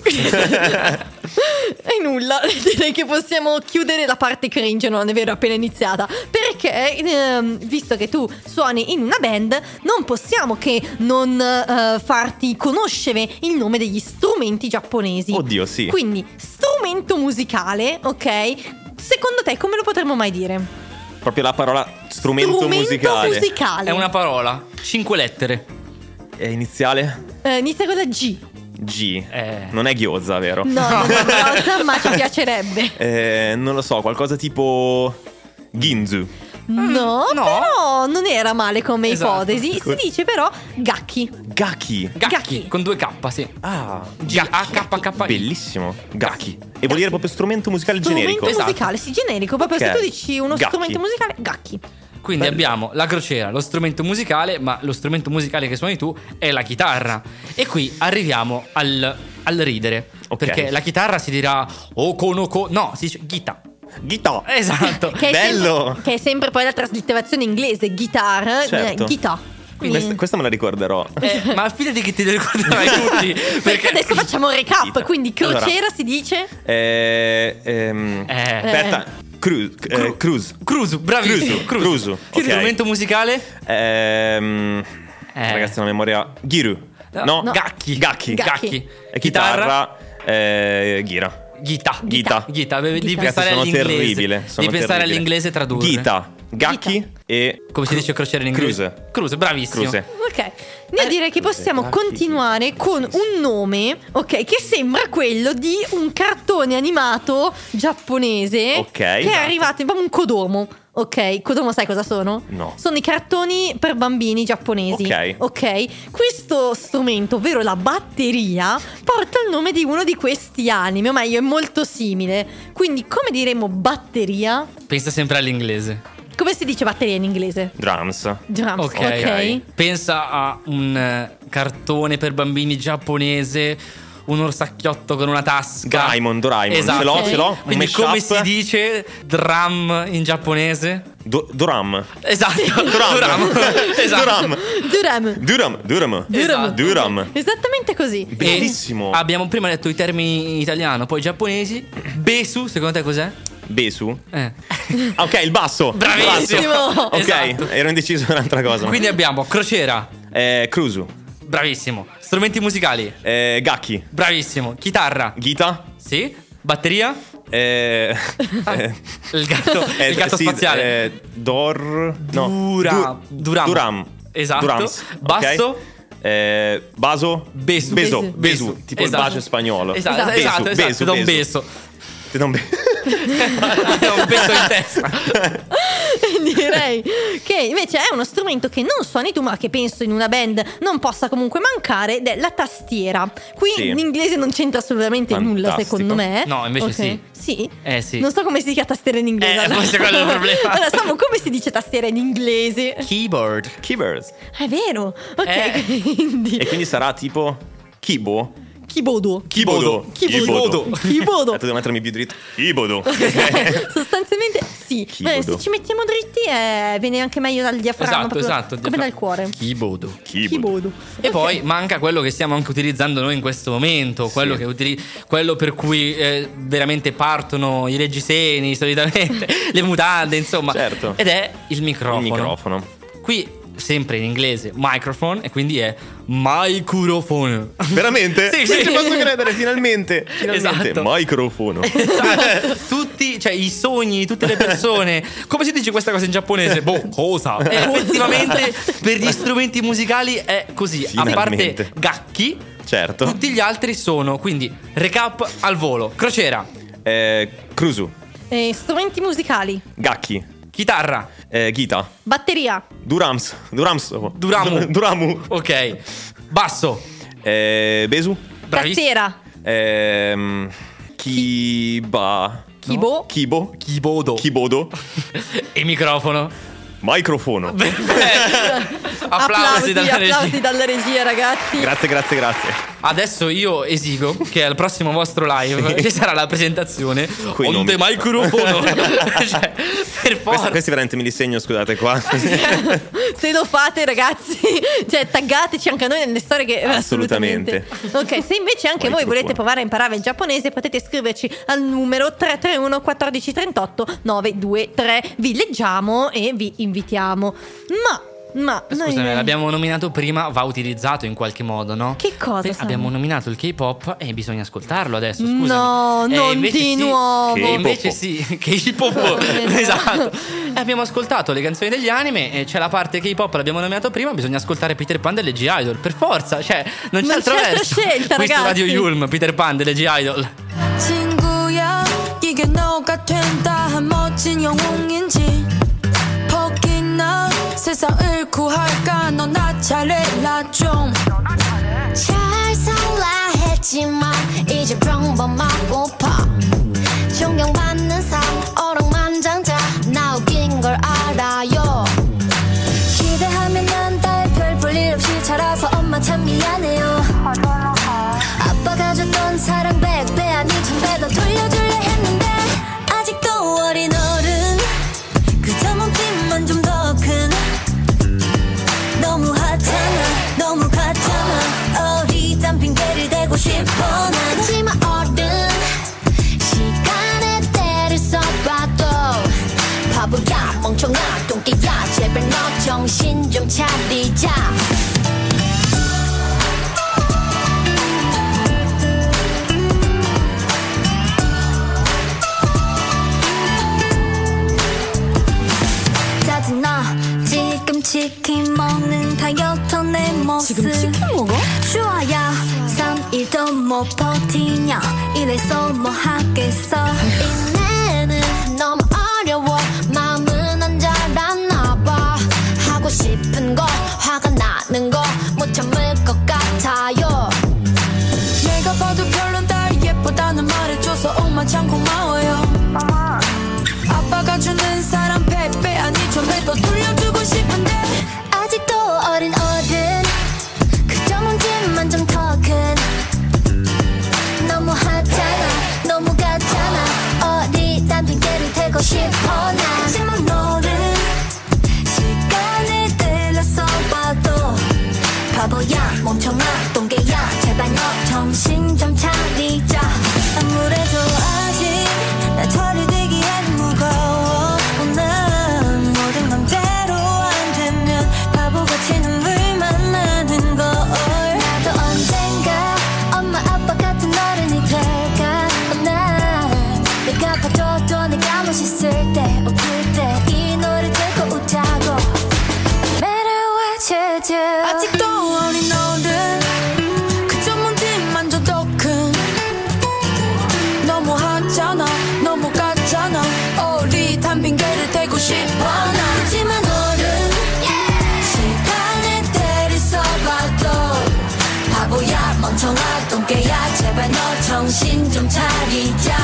E nulla, direi che possiamo chiudere la parte cringe, non è vero, appena iniziata. Perché, ehm, visto che tu suoni in una band, non possiamo che non eh, farti conoscere il nome degli strumenti giapponesi. Oddio, sì. Quindi, strumento musicale, ok? Secondo te come lo potremmo mai dire? Proprio la parola strumento, Strumento musicale. musicale. È una parola. Cinque lettere. È iniziale? Eh, inizia con la G. G. Eh. Non è gyoza, vero? No, non è cosa, ma ci piacerebbe. Eh, non lo so, qualcosa tipo Ginzu. No, no. però non era male come Esatto. ipotesi. Si dice però Gakki. Gaki. Gakki. Gakki. Con due K, sì. Ah, G A K K I. bellissimo. Gaki. E vuol dire proprio strumento musicale Strumento generico. Esatto. musicale, sì, generico. Proprio Ok. se tu dici uno Gakki. strumento musicale, Gakki. Quindi Bello. abbiamo la crociera, lo strumento musicale, ma lo strumento musicale che suoni tu è la chitarra. E qui arriviamo al, al ridere. Ok. Perché la chitarra si dirà okonoko. No, si dice ghita. Ghita. Esatto. Che è Bello. Sempre, che è sempre poi la traslitterazione inglese, guitar, Certo. eh, guitar. Questa, Quindi- questa me la ricorderò. Eh, ma fidati che te le ricorderai tutti. Perché adesso facciamo un recap. Guitar. Quindi crociera Allora. si dice Eh, ehm, Eh. Aspetta. Cruise. Eh, cruise. Cruzu, bravissimo. Cruzu, Cruzu, Che ok. strumento musicale? Ehm, Eh. Ragazzi, la memoria. Giru. No. No. Gakki. Gakki. Gakki. E chitarra. Eh, ghira. Ghita. Ghita. Ghita. Devi Ghita. pensare Ragazzi, sono all'inglese. terribile. Sono Devi pensare terribile. all'inglese e tradurre. Ghita. Gakki Ghita. e. Come si dice crociera in inglese? Cruise. Cruise, bravissimo. Cruise. ok. Io direi che possiamo Gakki, continuare sì. con un nome, ok, che sembra quello di un cartone animato giapponese. Ok. Che è arrivato, è proprio un Kodomo. Ok, Kodomo sai cosa sono? No. Sono i cartoni per bambini giapponesi. Ok. Ok. Questo strumento, ovvero la batteria, porta il nome di uno di questi anime, o meglio è molto simile. Quindi come diremo batteria? Pensa sempre all'inglese. Come si dice batteria in inglese? Drums. Drums. Ok. Ok. Pensa a un eh, cartone per bambini giapponese, un orsacchiotto con una tasca. Doraemon, Doraemon. Esatto. Ce l'ho, ce l'ho. Un Quindi mashup. come si dice drum in giapponese? Do- Doram. Esatto. Duram. Esatto. Duram. Duram. Duram. Duram. Duram. Duram. Esattamente così. E Bellissimo. abbiamo prima detto i termini in italiano, poi giapponesi. Besu, secondo te cos'è? Besu. Eh. Ah, ok, il basso. Bravissimo. Il basso. Ok, Esatto. ero indeciso su un'altra cosa. Quindi abbiamo crociera. Eh, Cruzu. Bravissimo. Strumenti musicali. Eh, Gakki. Bravissimo. Chitarra. Ghita. Sì. Batteria. Eh, eh, Il gatto, eh, il gatto sì, spaziale. eh, Dor. No. Dura- Du- Duram. Duram. Esatto. Durams. Basso. Ok. Eh, baso. Besu. Beso. Besu. Besu. Tipo Esatto. il bacio spagnolo. Esatto, Esatto. esatto, Besu, esatto. besu, Ti do un besu. beso. Ti do un be- Ti do un beso in testa. Direi che invece è uno strumento che non suoni tu, ma che penso in una band non possa comunque mancare, ed è la tastiera. Qui Sì. in inglese non c'entra assolutamente nulla, Fantastico. secondo me. No, invece Ok. sì. Sì? Eh, sì. Non so come si dica tastiera in inglese. Eh, allora. forse quello è il problema. Allora, Samu, come si dice tastiera in inglese? Keyboard. Keyboards. È vero. Ok, Eh. quindi E quindi sarà tipo Kibo. Kibodo. Kibodo. Kibodo. Kibodo. Kibodo. Aspetta, devo mettermi più dritto. Kibodo. Sostanzialmente Sì, Kibodo. beh, se ci mettiamo dritti eh, viene anche meglio dal diaframma. Esatto, proprio esatto. come dal cuore. Keyboard. Kibodo. E poi manca quello che stiamo anche utilizzando noi in questo momento, quello, Sì. che utili- quello per cui eh, veramente partono i reggiseni solitamente, le mutande, insomma. Certo. Ed è il microfono. Il microfono. Qui sempre in inglese microphone e quindi è microphone. Veramente? Sì, Non sì. ci posso credere, finalmente. Finalmente. Esatto. Microfono. Tutti, cioè i sogni di tutte le persone. Come si dice questa cosa in giapponese? Boh, cosa? E effettivamente per gli strumenti musicali è così. A parte Finalmente. gakki, Certo. tutti gli altri sono, quindi recap al volo: crociera, Eh, Cruzu. Eh, strumenti musicali. Gakki. chitarra, Eh, Gita. Batteria. Durams. Durams. Duramu. Duramu. ok, basso, Eh, Besu. bravissimo, Tastiera. Ehm, Kiba. Kibo. Kibo. keyboard Kibodo. e microfono. Microfono. Applausi dalla regia. applausi dalla regia, ragazzi. Grazie, grazie, grazie. Adesso io esigo che al prossimo vostro live ci sarà la presentazione Coi on nomi. the microfono. Cioè, per forza. Questa, questi veramente me li segno, scusate qua. Se lo fate, ragazzi, cioè taggateci anche a noi nelle storie che Assolutamente. Ok, se invece anche voi Microfono. volete provare a imparare il giapponese, potete scriverci al numero tre tre uno quattordici trentotto nove due tre. Vi leggiamo e vi invitiamo. Ma Ma Scusami, noi- l'abbiamo nominato prima, va utilizzato in qualche modo, no? Che cosa, Beh, Sam? abbiamo nominato il K-pop e bisogna ascoltarlo adesso, scusami. No, Eh, non invece di sì. nuovo. E K-pop. invece sì, K-pop, esatto. E abbiamo ascoltato le canzoni degli anime e c'è la parte K-pop, l'abbiamo nominato prima, bisogna ascoltare Peter Pan delle G-Idol, per forza, cioè non c'è Non altro c'è altra verso. scelta, Questo ragazzi. Radio Yulm, Peter Pan delle G-Idol. 친구야 이게 너가 된다 한 멋진 영웅인지 포기나 세상을 구할까 너 나 잘해라 좀 잘 살라 했지만 이제 평범하고파 존경받는 삶 어랑만장자 나 웃긴 걸 알아요 기대하면 난 달 별 볼 일 없이 자라서 엄마 참 미안해요 아빠가 줬던 사랑 백 배 아니 천 배 더 돌려줄래 했는데 아직도 어린 어른 그저 몸집만 좀 더 큰 너무 하잖아 너무 같잖아 어리단 핑계를 대고 싶어 난 하지마 어른 시간의 때를 써봐도 바보야 멍청아 똥개야 제발 너 정신 좀 차리자 짜증나 지금 치킨 먹는 다이어트 내 모습 지금 치킨 먹어? 좋아야 삼 일도 못 버티냐 이래서 뭐 하겠어 인내는 너무 어려워 마음은 안 자랐나 봐 하고 싶은 거 화가 나는 거 못 참을 것 같아요 내가 봐도 별론 딸 예쁘다는 말해줘서 엄마 참 고마워요 아빠가 주는 사랑 백배 아니 천배 더 돌려주고 싶은데 아직도 어린 어른 그저 문제만 좀 더 큰 너무 하잖아 너무 같잖아 어리단 핑계를 대고 싶어 난 하지만 너는 시간을 들여서 봐도 바보야 멍청아 똥개야 제발 너 정신 좀 차리자 아무래도 아직 나 처리되기엔 무거워 난 모든 맘대로 안 되면 바보같이 눈물만 나는 걸 나도 언젠가 엄마 아빠 같은 어른이 될까 난 내가 봐줘도 내가 멋있을 때 어, 그때 이 노래 듣고 웃자고 Matter what you do 아직도 어린 어른 그저 문제만 좀 더 큰 너무 하잖아 너무 같잖아 어리단 핑계를 대고 싶어 난 하지만 어른 시간을 때려서봐도 바보야 멍청아 똥개야 제발 너 정신 좀 차리자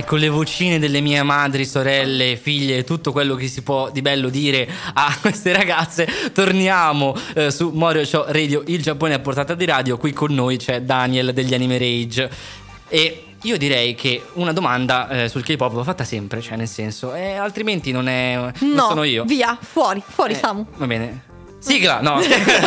con le vocine delle mie madri, sorelle, figlie, tutto quello che si può di bello dire a queste ragazze, torniamo eh, su Morio Show Radio, il Giappone a portata di radio. Qui con noi c'è Daniel degli Anime Rage. E io direi che una domanda eh, sul K-pop va fatta sempre, cioè nel senso, eh, altrimenti non è non No, sono io. via, fuori, fuori Eh, Samu. Va bene. Sigla, no.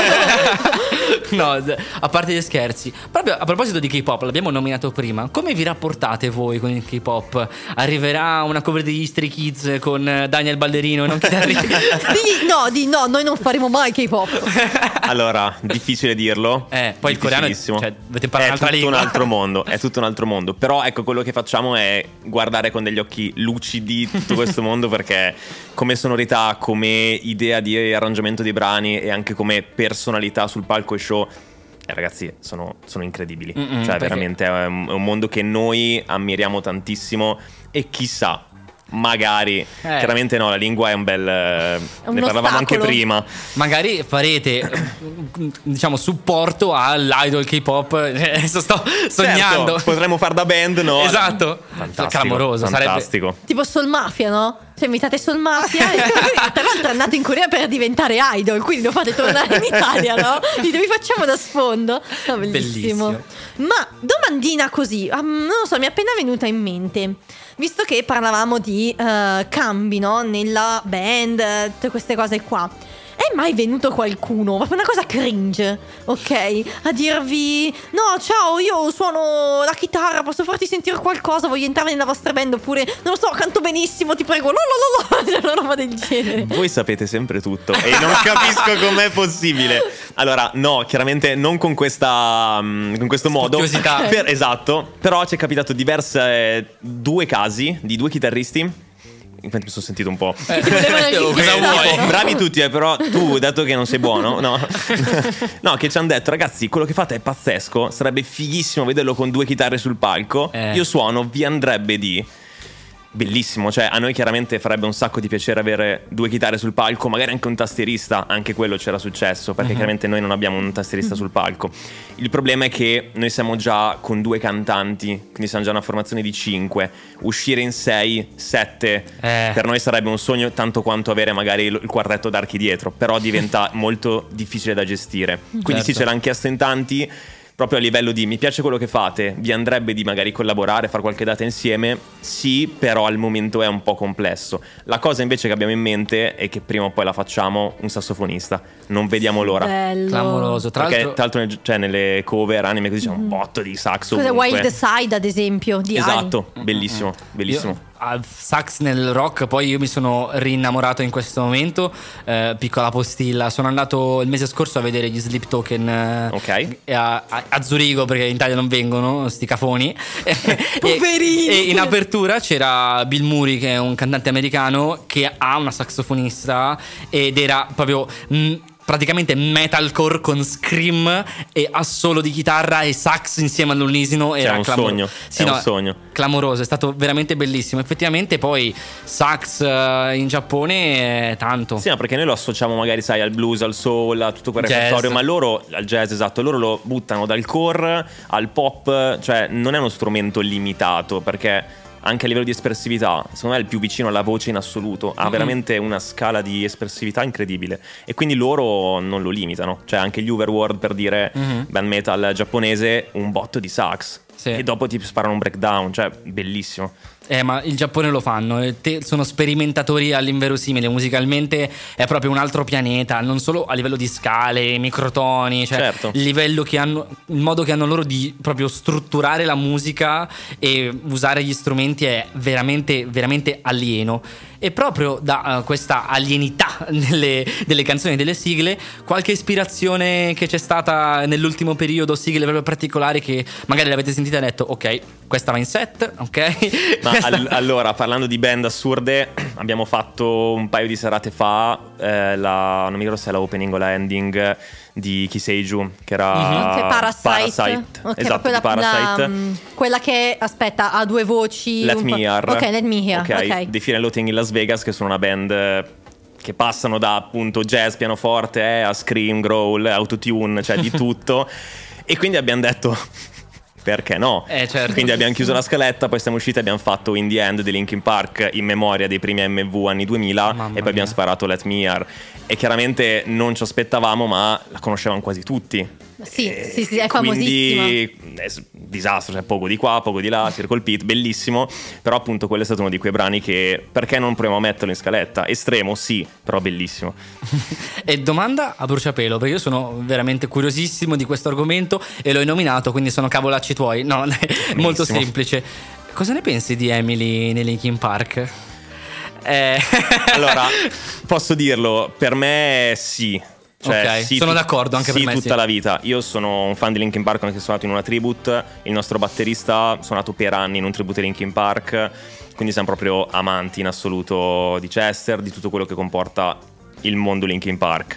No, a parte gli scherzi. Proprio a proposito di K-pop, l'abbiamo nominato prima. Come vi rapportate voi con il K-pop? Arriverà una cover degli Stray Kids con Daniel Ballerino e non chitarrista? Digli, no, di no, noi non faremo mai K-pop. Allora, difficile dirlo. Eh, poi il coreano, difficilissimo. cioè, dovete parlare è un'altra tutto lingua. un altro mondo, è tutto un altro mondo. Però ecco, quello che facciamo è guardare con degli occhi lucidi tutto questo mondo, perché come sonorità, come idea di arrangiamento dei brani e anche come personalità sul palco e show, eh, ragazzi, sono, sono incredibili. Mm-mm, cioè perché- veramente è un, è un mondo che noi ammiriamo tantissimo. E chissà, magari, Eh. chiaramente no, la lingua è un bel eh, un ne parlavamo anche ostacolo. prima. Magari farete diciamo supporto all'idol K-pop. Adesso sto sognando. Certo, potremmo far da band, no? Esatto. Fantastico, Clamoroso, fantastico. Tipo Soul Mafia, no? Cioè imitate Soul Mafia e tra l'altro è andato in Corea per diventare idol, quindi lo fate tornare in Italia, no? Dite, vi facciamo da sfondo. No, bellissimo. Bellissimo. Ma domandina così, um, non lo so, mi è appena venuta in mente. Visto che parlavamo di eh, cambi, no? Nella band, tutte queste cose qua. È mai venuto qualcuno, ma una cosa cringe, ok? A dirvi: no, ciao, io suono la chitarra, posso farti sentire qualcosa, voglio entrare nella vostra band? Oppure, non lo so, canto benissimo, ti prego, lo lo lo lo, una roba del genere. Voi sapete sempre tutto e non capisco com'è possibile. Allora, no, chiaramente non con questa mm, con questo modo. Spocchiosità. Per- esatto. Però ci è capitato diverse eh, due casi di due chitarristi. Infatti mi sono sentito un po'. Eh, volevano il cosa chitarrista. vuoi? Bravi tutti, eh, però tu, dato che non sei buono, no, no, che ci hanno detto: ragazzi, quello che fate è pazzesco, sarebbe fighissimo vederlo con due chitarre sul palco. Eh. Io suono, vi andrebbe di... Bellissimo, cioè a noi chiaramente farebbe un sacco di piacere avere due chitarre sul palco, magari anche un tastierista, anche quello c'era successo, perché Uh-huh. chiaramente noi non abbiamo un tastierista sul palco. Il problema è che noi siamo già con due cantanti, quindi siamo già una formazione di cinque. Uscire in sei, sette, Eh. per noi sarebbe un sogno tanto quanto avere magari il il quartetto d'archi dietro, però diventa molto difficile da gestire. Quindi sì, Certo. ce l'hanno chiesto in tanti. Proprio a livello di mi piace quello che fate, vi andrebbe di magari collaborare, fare qualche data insieme? Sì, però al momento è un po' complesso. La cosa invece che abbiamo in mente è che prima o poi la facciamo un sassofonista. Non vediamo l'ora. Bello. Clamoroso. Tra Perché l'altro, tra l'altro nel- cioè, nelle cover anime così c'è un botto di saxo. Cos'è ovunque. Wild Side, ad esempio, di Ali? Esatto, bellissimo, bellissimo. Io, al sax nel rock, poi io mi sono rinnamorato in questo momento. Eh, piccola postilla, sono andato il mese scorso a vedere gli Sleep Token eh, Ok. a, a, a Zurigo, perché in Italia non vengono sti cafoni. Poverini! E, e in apertura c'era Bill Murray, che è un cantante americano che ha una saxofonista, ed era proprio mh, praticamente metalcore con scream e assolo di chitarra e sax insieme all'unisino. Cioè, Era è un clamor- sogno, Sì, è no, un sogno. Clamoroso, è stato veramente bellissimo. Effettivamente poi sax eh, in Giappone è tanto. Sì, ma perché noi lo associamo magari, sai, al blues, al soul, a tutto quel Jazz. repertorio, ma loro, al jazz, esatto, loro lo buttano dal core al pop, cioè non è uno strumento limitato, perché anche a livello di espressività, secondo me è il più vicino alla voce in assoluto, ha Mm-mm. veramente una scala di espressività incredibile e quindi loro non lo limitano, cioè anche gli Overworld, per dire, Mhm. band metal giapponese, un botto di sax. Sì. E dopo ti sparano un breakdown, cioè bellissimo. Eh, ma il Giappone lo fanno, e te- sono sperimentatori all'inverosimile, musicalmente è proprio un altro pianeta, non solo a livello di scale, microtoni, cioè Certo. il livello che hanno, il modo che hanno loro di proprio strutturare la musica e usare gli strumenti è veramente, veramente alieno. E proprio da uh, questa alienità nelle, delle canzoni e delle sigle, qualche ispirazione che c'è stata nell'ultimo periodo, sigle proprio particolari che magari l'avete sentita e detto ok, questa va in set, ok? Ma Questa- al- allora, parlando di band assurde, abbiamo fatto un paio di serate fa eh, la, non mi ricordo se è la opening o la ending di Kiseiju, che era Mhm. Che Parasite. Parasite. Ok, Esatto, quella, di Parasite. la- mm, quella che, aspetta, ha due voci. Let un Me po'- Hear. Ok, Let Me Hear. Ok, Ok. dei Fear and Loathing in Las Vegas, che sono una band eh, che passano da appunto jazz, pianoforte eh, a scream, growl, autotune, cioè di tutto. E quindi abbiamo detto perché no? Eh, certo. Quindi abbiamo chiuso la scaletta, poi siamo usciti e abbiamo fatto In The End di Linkin Park in memoria dei primi M V anni duemila. Mamma e poi mia. abbiamo sparato Let Me Hear. E chiaramente non ci aspettavamo, ma la conoscevano quasi tutti. Sì, E sì, sì, è famosissima. quindi è s- disastro, cioè poco di qua, poco di là, Circle Pit, bellissimo. Però appunto quello è stato uno di quei brani che perché non proviamo a metterlo in scaletta? Estremo, sì, però bellissimo. E domanda a bruciapelo, perché io sono veramente curiosissimo di questo argomento e l'ho nominato, quindi sono cavolacci tuoi. No, è molto semplice. Cosa ne pensi di Emily nei Linkin Park? Eh... Allora, posso dirlo, per me sì. Cioè, Ok, sì, sono tu- d'accordo, anche sì, per me tutta sì. la vita. Io sono un fan di Linkin Park, anche se sono nato in una tribute. Il nostro batterista ha suonato per anni in un tributo di Linkin Park. Quindi siamo proprio amanti in assoluto di Chester, di tutto quello che comporta il mondo Linkin Park.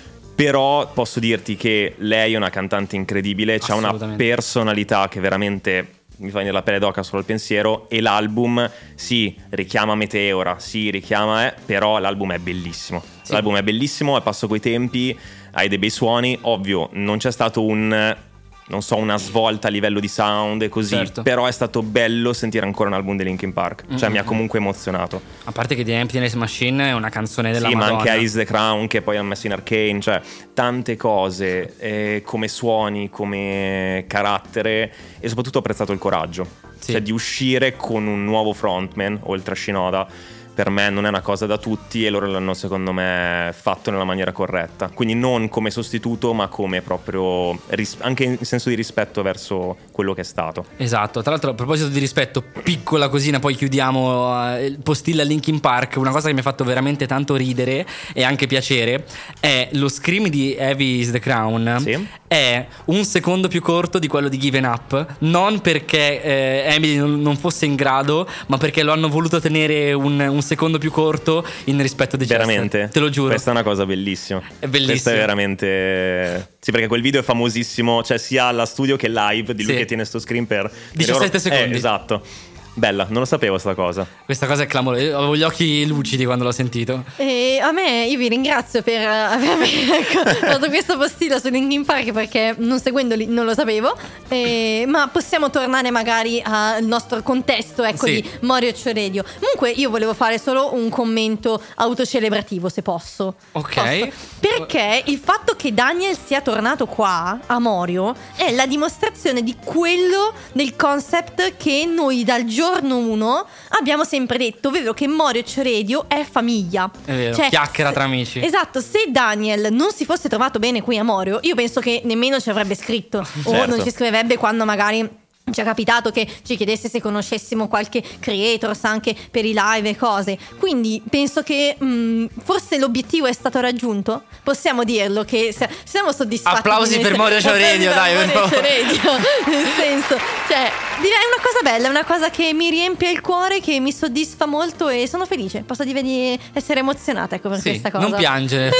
Però posso dirti che lei è una cantante incredibile, ha una Assolutamente. personalità che veramente mi fa venire la pelle d'oca solo al pensiero. E l'album, sì, richiama Meteora, sì, richiama, eh, però l'album è bellissimo. Sì. L'album è bellissimo, è passo coi tempi, hai dei bei suoni. Ovvio, non c'è stato un, non so, una svolta a livello di sound e così, Certo. però è stato bello sentire ancora un album di Linkin Park. Cioè Mm-mm. mi ha comunque emozionato. A parte che The Emptiness Machine è una canzone della Sì, Madonna. ma anche Alice the Crown che poi ha messo in Arcane, cioè tante cose, eh, come suoni, come carattere, e soprattutto ho apprezzato il coraggio, Sì. cioè di uscire con un nuovo frontman oltre a Shinoda. Per me non è una cosa da tutti e loro l'hanno secondo me fatto nella maniera corretta, quindi non come sostituto ma come proprio ris- anche in senso di rispetto verso quello che è stato. Esatto, tra l'altro a proposito di rispetto, piccola cosina, poi chiudiamo eh, il postilla Linkin Park. Una cosa che mi ha fatto veramente tanto ridere e anche piacere è lo scream di Heavy is the Crown. Sì. È un secondo più corto di quello di Given Up, non perché eh, Emily non, non fosse in grado, ma perché lo hanno voluto tenere un, un secondo più corto in rispetto di Chester. Veramente? Te lo giuro. Questa è una cosa bellissima. È bellissimo. Questa è veramente... Sì, perché quel video è famosissimo, cioè sia alla studio che live, di lui Sì. che tiene sto screen per... diciassette secondi. Eh, esatto. Bella, non lo sapevo sta cosa. Questa cosa è clamorosa. Io avevo gli occhi lucidi quando l'ho sentito. E a me, io vi ringrazio per avermi ecco, dato questo postilla su Linkin Park, perché non seguendoli non lo sapevo. E, ma possiamo tornare magari al nostro contesto, ecco, Sì. di Morio Radio. Comunque io volevo fare solo un commento autocelebrativo, se posso. Ok. Posso? Perché il fatto che Daniel sia tornato qua a Morio è la dimostrazione di quello del concept che noi dal giorno uno abbiamo sempre detto, ovvero che Morio Radio è famiglia. È vero, Cioè, chiacchiera se- tra amici. Esatto, se Daniel non si fosse trovato bene qui a Morio, io penso che nemmeno ci avrebbe scritto o Certo. non ci scriverebbe quando magari ci è capitato che ci chiedesse se conoscessimo qualche creators anche per i live e cose. Quindi penso che mh, forse l'obiettivo è stato raggiunto. Possiamo dirlo che se- siamo soddisfatti. Applausi di- per Morio applausi Radio, per dai, per Morio favore. Radio. Nel senso, cioè, direi è una cosa bella, è una cosa che mi riempie il cuore, che mi soddisfa molto e sono felice. Posso dire di essere emozionata, ecco, per Sì, questa cosa. non piangere.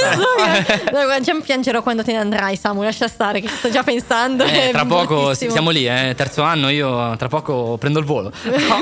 No, guarda, già piangerò quando te ne andrai, Samu, lascia stare che sto già pensando. Eh, è tra poco bruttissimo. siamo lì, eh, terzo anno, io tra poco prendo il volo.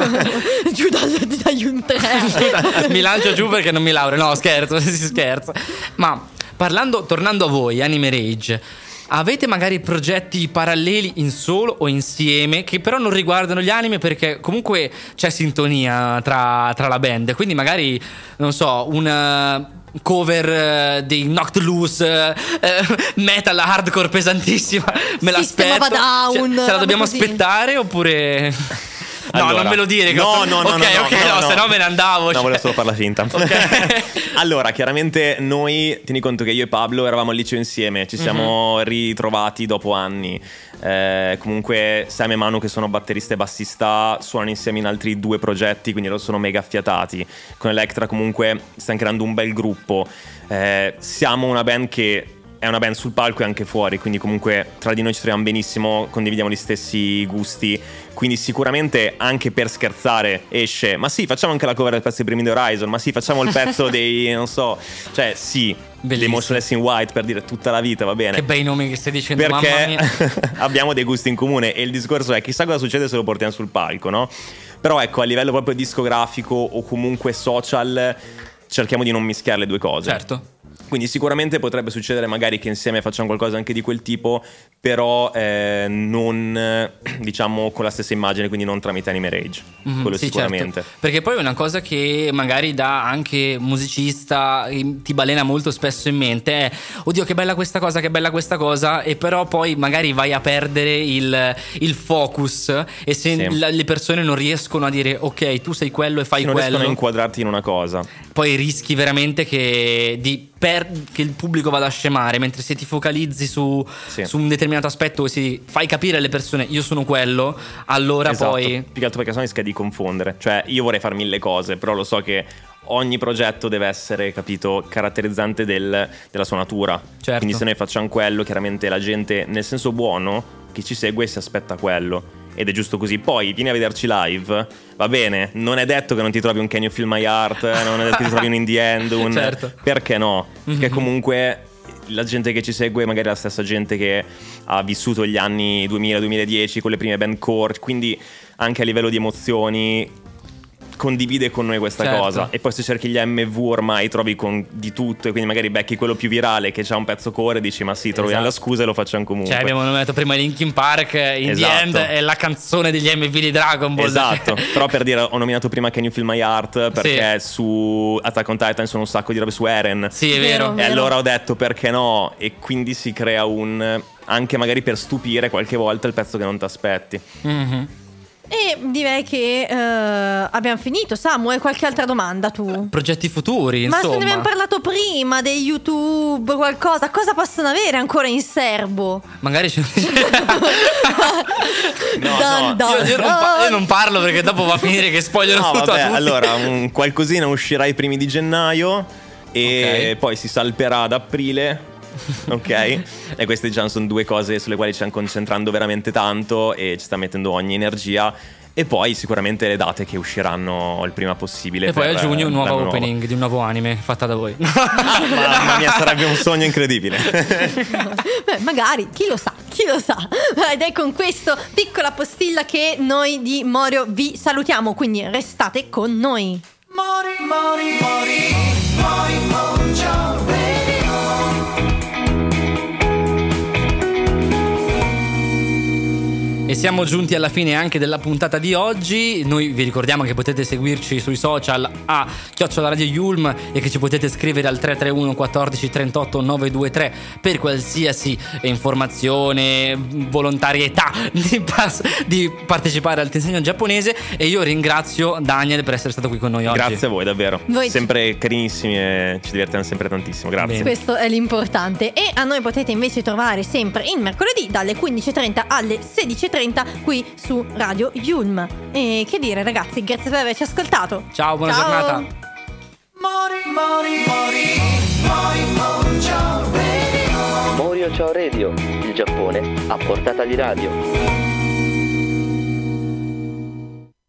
Giù dal, dagli un tre. Mi lancio giù perché non mi laureo. No, scherzo, si scherza. Ma parlando, tornando a voi, Anime Rage, avete magari progetti paralleli in solo o insieme che però non riguardano gli anime, perché comunque c'è sintonia tra, tra la band, quindi magari, non so, una cover eh, dei Knocked Loose, eh, metal hardcore pesantissima, me System l'aspetto. of a Down, Cioè, se la dobbiamo così. aspettare oppure... No, Allora, non me lo dire. Che no, ho- no, no, ok, no, no, ok, no, no, no. se no me ne andavo. No, cioè. volevo solo farla finta. Ok. Allora, chiaramente noi, tieni conto che io e Pablo eravamo al liceo insieme, ci siamo Mhm. ritrovati dopo anni. Eh, comunque Sam e Manu, che sono batterista e bassista, suonano insieme in altri due progetti, quindi loro sono mega affiatati. Con Electra comunque stiamo creando un bel gruppo. Eh, siamo una band che è una band sul palco e anche fuori, quindi comunque tra di noi ci troviamo benissimo, condividiamo gli stessi gusti, quindi sicuramente anche per scherzare esce, ma sì, facciamo anche la cover del pezzo di Bring Me The Horizon, ma sì, facciamo il pezzo dei, non so, cioè sì, dei Bellissimo. Motionless in White, per dire tutta la vita, va bene. Che bei nomi che stai dicendo, mamma Perché mia. abbiamo dei gusti in comune e il discorso è chissà cosa succede se lo portiamo sul palco, no? Però ecco, a livello proprio discografico o comunque social cerchiamo di non mischiare le due cose. Certo. Quindi sicuramente potrebbe succedere magari che insieme facciamo qualcosa anche di quel tipo, però eh, non eh, diciamo con la stessa immagine, quindi non tramite Anime Rage. Mhm, Quello sì, sicuramente. certo. Perché poi è una cosa che magari da anche musicista eh, ti balena molto spesso in mente è: oddio, che bella questa cosa, che bella questa cosa, e però poi magari vai a perdere il, il focus, e se Sì. la- le persone non riescono a dire ok, tu sei quello e fai Sì, non riescono a quello, inquadrarti in una cosa. poi rischi veramente che, di per- che il pubblico vada a scemare, mentre se ti focalizzi su, Sì. su un determinato aspetto e si fai capire alle persone io sono quello, allora Esatto. poi Più che altro perché sennò rischia di confondere. Cioè io vorrei fare mille cose, però lo so che ogni progetto deve essere, capito, caratterizzante del- della sua natura. Certo. Quindi se noi facciamo quello, chiaramente la gente, nel senso buono, che ci segue si aspetta quello. Ed è giusto così. Poi vieni a vederci live, va bene, non è detto che non ti trovi un Can You Feel My Heart, non è detto che ti trovi un In The End, un... Certo. Perché no? Perché Mhm. comunque la gente che ci segue magari è la stessa gente che ha vissuto gli anni duemila duemiladieci con le prime band core, quindi anche a livello di emozioni condivide con noi questa Certo. cosa. E poi se cerchi gli M V ormai trovi con di tutto, e quindi magari becchi quello più virale che c'ha un pezzo core e dici ma sì, troviamo Esatto. la scusa e lo facciamo comunque. cioè abbiamo nominato prima Linkin Park, In Esatto. The End è la canzone degli M V di Dragon Ball. Esatto, però per dire, ho nominato prima Can You Feel My Heart perché su Attack on Titan sono un sacco di robe su Eren. Sì, è vero. E allora ho detto perché no, e quindi si crea un, anche magari per stupire qualche volta, il pezzo che non ti aspetti. Mhm. E direi che eh, abbiamo finito. Samu, hai qualche altra domanda tu? Progetti futuri, Ma se insomma. ne abbiamo parlato prima dei YouTube, qualcosa, cosa possono avere ancora in serbo? Magari c'è... No, Dun, no, dun, io, io non pa- io non parlo perché dopo va a finire che spoilerò No, tutto a vabbè, tutti. allora un qualcosina uscirà i primi di gennaio e Ok. poi si salperà ad aprile. Ok, e queste diciamo sono due cose sulle quali ci stiamo concentrando veramente tanto e ci sta mettendo ogni energia. E poi sicuramente le date che usciranno il prima possibile. E poi per, a giugno un eh, nuovo l'anno nuovo. opening di un nuovo anime fatta da voi. Mamma mia, sarebbe un sogno incredibile. Beh, magari, chi lo sa, chi lo sa. Ed è con questo piccola postilla che noi di Morio vi salutiamo, quindi restate con noi. Mori, mori, mori, mori, mojo radio. E siamo giunti alla fine anche della puntata di oggi. Noi vi ricordiamo che potete seguirci sui social a chiocciola Radio Yulm e che ci potete scrivere al tre tre uno quattordici trentotto novecentoventitré per qualsiasi informazione, volontarietà di, pas- di partecipare al Tensegno giapponese. E io ringrazio Daniel per essere stato qui con noi oggi. Grazie a voi, davvero. Voi- Sempre carinissimi e ci divertiamo sempre tantissimo. Grazie. Bene. Questo è l'importante. E a noi potete invece trovare sempre il mercoledì dalle quindici e trenta alle sedici e trenta qui su Radio Yulm. E che dire, ragazzi, grazie per averci ascoltato. Ciao, buona Ciao. giornata. Mori, mori, mori, mori, mojo radio. Morio Ciao Radio, il Giappone a portata di radio.